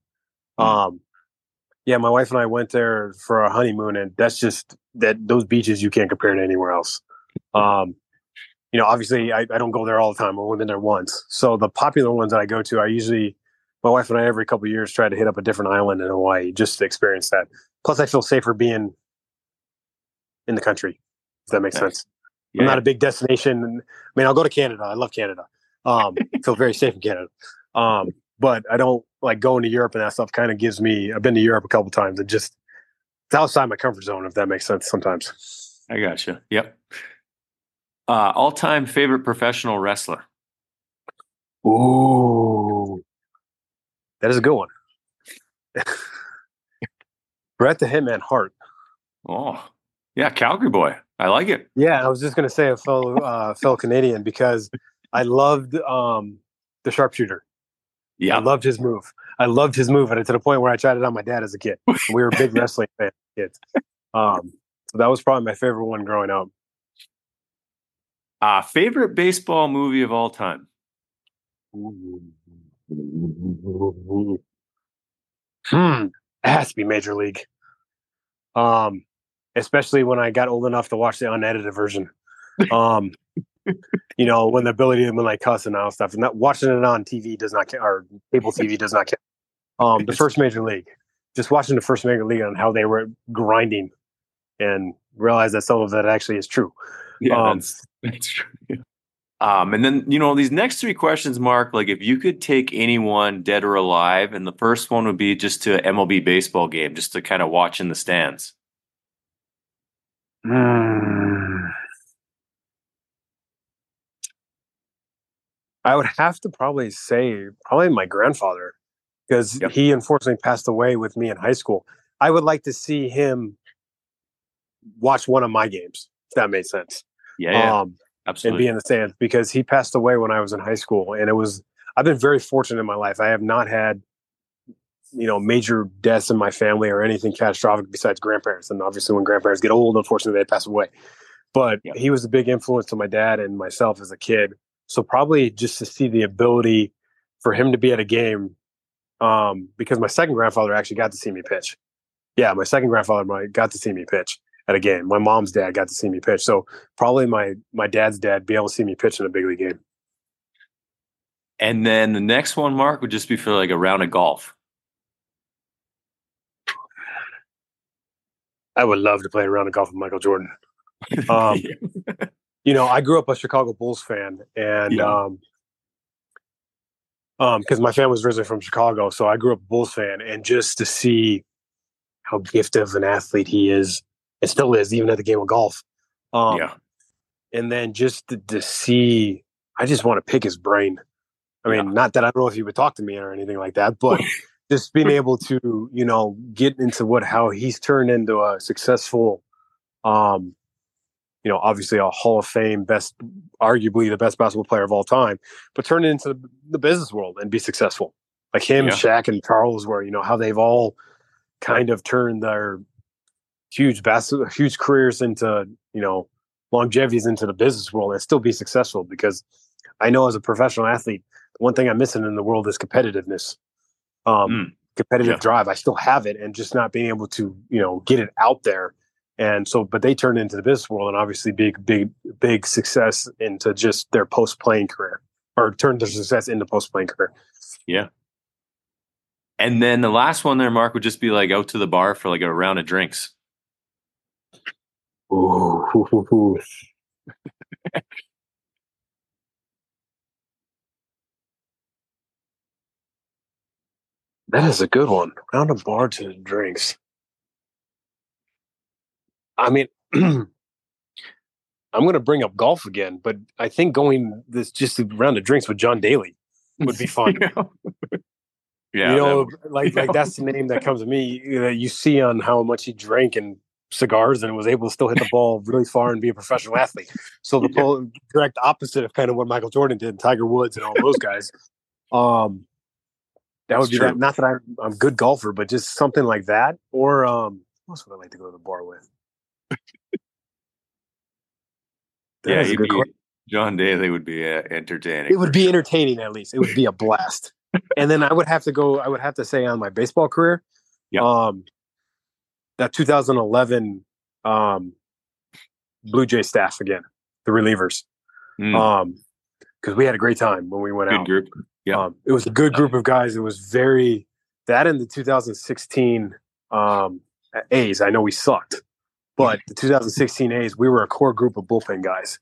[SPEAKER 3] My wife and I went there for a honeymoon, and that's just those beaches you can't compare to anywhere else. Obviously I don't go there all the time. I've only been there once. So the popular ones that I go to, my wife and I every couple of years try to hit up a different island in Hawaii just to experience that. Plus I feel safer being in the country, if that makes sense. Yeah. I'm not a big destination. I'll go to Canada. I love Canada. Feel very safe in Canada. But I don't like going to Europe, and that stuff kind of gives me, I've been to Europe a couple of times, and just it's outside my comfort zone, if that makes sense sometimes.
[SPEAKER 2] I gotcha. Yep. All-time favorite professional wrestler?
[SPEAKER 3] Ooh. That is a good one. Bret the Hitman Hart.
[SPEAKER 2] Oh, yeah, Calgary boy. I like it.
[SPEAKER 3] Yeah, I was just going to say a fellow Canadian, because I loved the sharpshooter. Yeah, I loved his move. And to the point where I tried it on my dad as a kid. We were big wrestling fans kids. So that was probably my favorite one growing up.
[SPEAKER 2] Favorite baseball movie of all time?
[SPEAKER 3] It has to be Major League. Especially when I got old enough to watch the unedited version. When the ability to like cuss and all stuff, and that watching it on TV does not count, or cable TV does not count. The first Major League, just watching the first Major League on how they were grinding, and realize that some of that actually is true.
[SPEAKER 2] Yeah, that's true. And then, these next three questions, Mark, like if you could take anyone dead or alive, and the first one would be just to an MLB baseball game, just to kind of watch in the stands.
[SPEAKER 3] I would have to probably say my grandfather, because he unfortunately passed away with me in high school. I would like to see him watch one of my games, if that made sense.
[SPEAKER 2] Yeah, absolutely.
[SPEAKER 3] And be in the stands, because he passed away when I was in high school. And I've been very fortunate in my life. I have not had, major deaths in my family or anything catastrophic besides grandparents. And obviously when grandparents get old, unfortunately they pass away. But he was a big influence to my dad and myself as a kid. So probably just to see the ability for him to be at a game, because my second grandfather actually got to see me pitch. Yeah, my second grandfather got to see me pitch at a game. My mom's dad got to see me pitch. So probably my dad's dad be able to see me pitch in a big league game.
[SPEAKER 2] And then the next one, Mark, would just be for like a round of golf.
[SPEAKER 3] I would love to play a round of golf with Michael Jordan. I grew up a Chicago Bulls fan, and because my family was originally from Chicago, so I grew up a Bulls fan, and just to see how gifted of an athlete he is, and still is, even at the game of golf. And then just to see, I just want to pick his brain. I mean, not that I don't know if he would talk to me or anything like that, but just being able to, get into how he's turned into a successful, obviously a Hall of Fame arguably the best basketball player of all time, but turn it into the business world and be successful. Like him, Shaq, and Charles, where, how they've all kind of turn their huge careers into, longevities into the business world and still be successful. Because I know as a professional athlete, one thing I'm missing in the world is competitiveness, competitive drive. I still have it, and just not being able to, get it out there. And so, but they turned into the business world, and obviously big success into just their post-playing career, or turned their success into post-playing career.
[SPEAKER 2] Yeah. And then the last one there, Mark, would just be like out to the bar for like a round of drinks.
[SPEAKER 3] Ooh. That is a good one. Round of bar to drinks. I mean, I'm going to bring up golf again, but I think going this just a round of drinks with John Daly would be fun.
[SPEAKER 2] Yeah,
[SPEAKER 3] like that's the name that comes to me. You see on how much he drank and cigars and was able to still hit the ball really far and be a professional athlete. So the direct opposite of kind of what Michael Jordan did, and Tiger Woods and all those guys. That would be true. That. Not that I'm a good golfer, but just something like that. Or what else would I like to go to the bar with?
[SPEAKER 2] John Daly would be entertaining.
[SPEAKER 3] It would be entertaining, at least. It would be a blast. And then I would have to say on my baseball career, that 2011 Blue Jay staff again, the relievers. Because we had a great time when we went out.
[SPEAKER 2] Good group. Yeah.
[SPEAKER 3] It was a good group of guys. It was that in the 2016 A's, I know we sucked, but the 2016 A's, we were a core group of bullpen guys.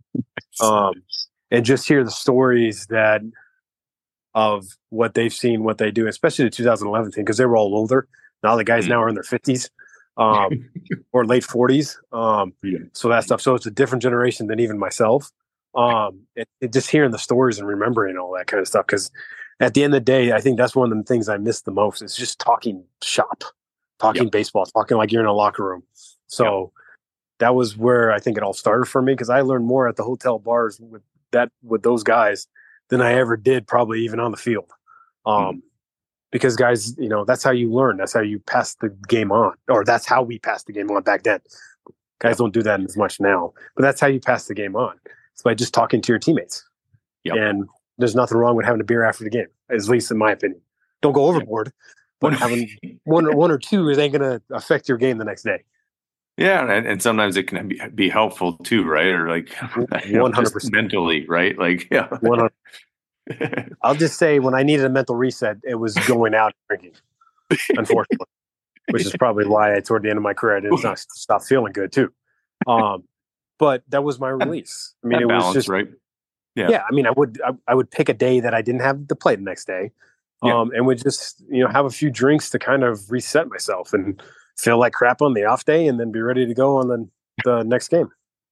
[SPEAKER 3] And just hear the stories of what they've seen, what they do, especially the 2011 team, because they were all older. Now the guys now are in their 50s or late 40s. So that stuff. So it's a different generation than even myself. Just hearing the stories and remembering all that kind of stuff. Because at the end of the day, I think that's one of the things I miss the most is just talking shop, talking baseball, talking like you're in a locker room. So that was where I think it all started for me, because I learned more at the hotel bars with those guys than I ever did probably even on the field. Because guys, that's how you learn. That's how you pass the game on, or that's how we passed the game on back then. Guys don't do that as much now, but that's how you pass the game on. It's by just talking to your teammates. And there's nothing wrong with having a beer after the game, at least in my opinion. Don't go overboard, but having one or two ain't going to affect your game the next day.
[SPEAKER 2] Yeah, and sometimes it can be helpful too, right? Or like
[SPEAKER 3] 100%
[SPEAKER 2] mentally, right? Like
[SPEAKER 3] 100%. I'll just say when I needed a mental reset, it was going out and drinking, unfortunately, which is probably why toward the end of my career I didn't stop feeling good too. But that was my release. I mean, it was just
[SPEAKER 2] right.
[SPEAKER 3] Yeah. I mean, I would pick a day that I didn't have to play the next day, and would just have a few drinks to kind of reset myself and feel like crap on the off day, and then be ready to go on the next game.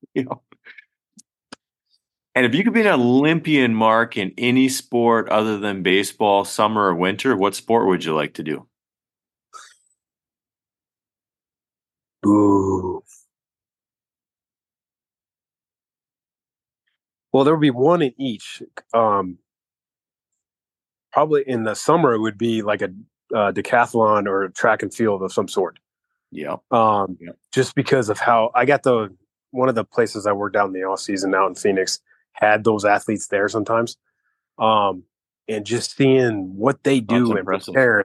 [SPEAKER 2] And if you could be an Olympian, Mark, in any sport other than baseball, summer or winter, what sport would you like to do?
[SPEAKER 3] Ooh. Well, there would be one in each. Probably in the summer, it would be like a decathlon or a track and field of some sort. Just because of how I got one of the places I worked out in the off season out in Phoenix had those athletes there sometimes. And just seeing what they do and prepare.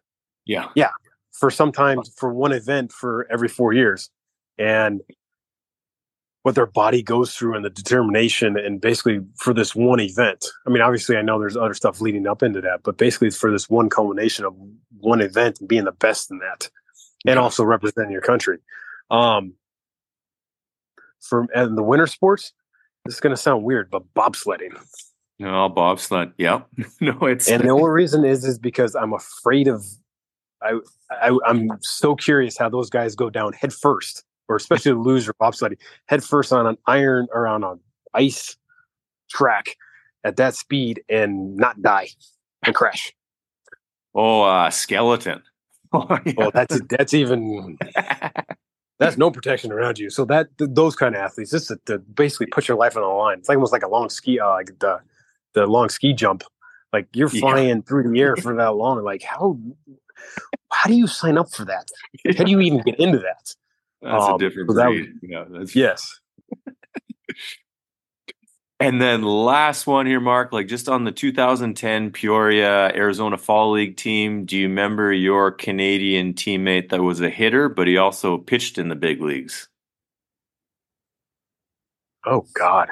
[SPEAKER 3] For one event for every 4 years, and what their body goes through and the determination, and basically for this one event. I mean, obviously I know there's other stuff leading up into that, but basically it's for this one culmination of one event and being the best in that, and also representing your country. And the winter sports, this is going to sound weird, but bobsledding.
[SPEAKER 2] No, bobsled. Yeah. No, it's.
[SPEAKER 3] And the only reason is because I'm afraid of. I'm so curious how those guys go down head first, or especially the loser bobsledding head first on an iron or on an ice track at that speed and not die and crash.
[SPEAKER 2] Skeleton.
[SPEAKER 3] Well, that's even. That's no protection around you. So those kind of athletes, this is to basically put your life on the line. It's like almost like a long ski, like the long ski jump. Like you're flying through the air for that long. Like how how do you sign up for that? How do you even get into that?
[SPEAKER 2] That's a different breed.
[SPEAKER 3] Yes.
[SPEAKER 2] And then last one here, Mark, like just on the 2010 Peoria Arizona Fall League team, do you remember your Canadian teammate that was a hitter, but he also pitched in the big leagues?
[SPEAKER 3] Oh, God.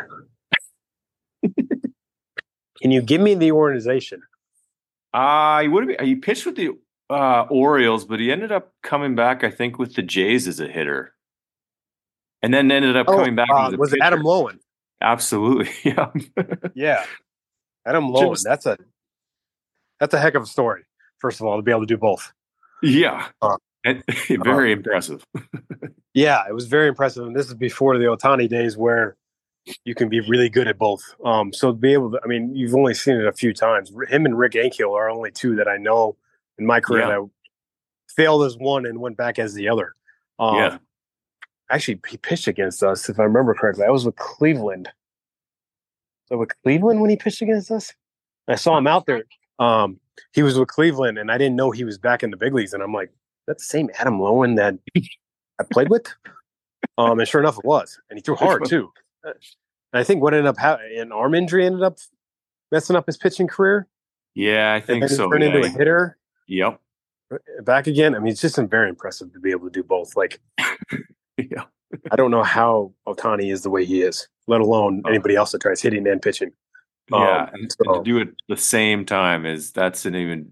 [SPEAKER 3] Can you give me the organization?
[SPEAKER 2] He pitched with the Orioles, but he ended up coming back, I think, with the Jays as a hitter. And then ended up coming back as a
[SPEAKER 3] was
[SPEAKER 2] pitcher.
[SPEAKER 3] It Adam Lowen?
[SPEAKER 2] Absolutely. Yeah.
[SPEAKER 3] Yeah. Adam Lowen. That's a heck of a story, first of all, to be able to do both.
[SPEAKER 2] Yeah. Very impressive.
[SPEAKER 3] Yeah, it was very impressive. And this is before the Ohtani days where you can be really good at both. So to be able to, I mean, you've only seen it a few times. Him and Rick Ankiel are only two that I know in my career that failed as one and went back as the other. Actually, he pitched against us, if I remember correctly. I was with Cleveland. So with Cleveland when he pitched against us? I saw him out there. He was with Cleveland, and I didn't know he was back in the big leagues. And I'm like, that's the same Adam Lowen that I played with? And sure enough, it was. And he threw hard, too. And I think what ended up an arm injury ended up messing up his pitching career.
[SPEAKER 2] Yeah, I think so.
[SPEAKER 3] Turned into a hitter.
[SPEAKER 2] Yep.
[SPEAKER 3] Back again. I mean, it's just very impressive to be able to do both. Like,
[SPEAKER 2] yeah.
[SPEAKER 3] I don't know how Ohtani is the way he is, let alone anybody else that tries hitting and pitching.
[SPEAKER 2] Yeah, and to do it at the same time that's an even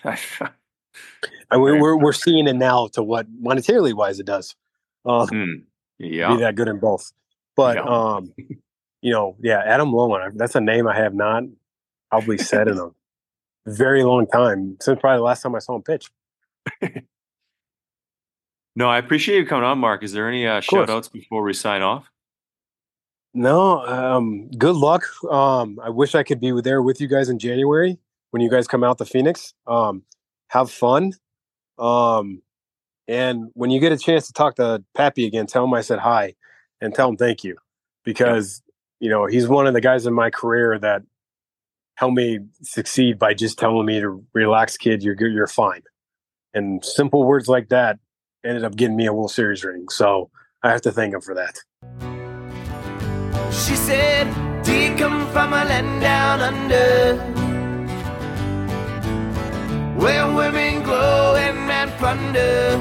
[SPEAKER 3] And we're seeing it now to what monetarily wise it does. Be that good in both. But Adam Lowen, that's a name I have not probably said in a very long time, since probably the last time I saw him pitch.
[SPEAKER 2] No, I appreciate you coming on, Mark. Is there any shout outs before we sign off?
[SPEAKER 3] No, good luck. I wish I could be there with you guys in January when you guys come out to Phoenix. Have fun. And when you get a chance to talk to Pappy again, tell him I said hi and tell him thank you, because he's one of the guys in my career that helped me succeed by just telling me to relax, kid, you're good, you're fine. And simple words like that ended up getting me a World Series ring. So I have to thank him for that.
[SPEAKER 1] She said, do you come from a land down under, where women glow and men plunder?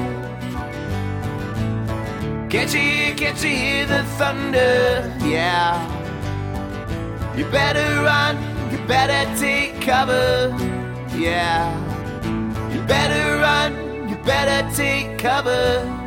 [SPEAKER 1] Can't you hear the thunder? Yeah. You better run, you better take cover. Yeah. You better run, you better take cover.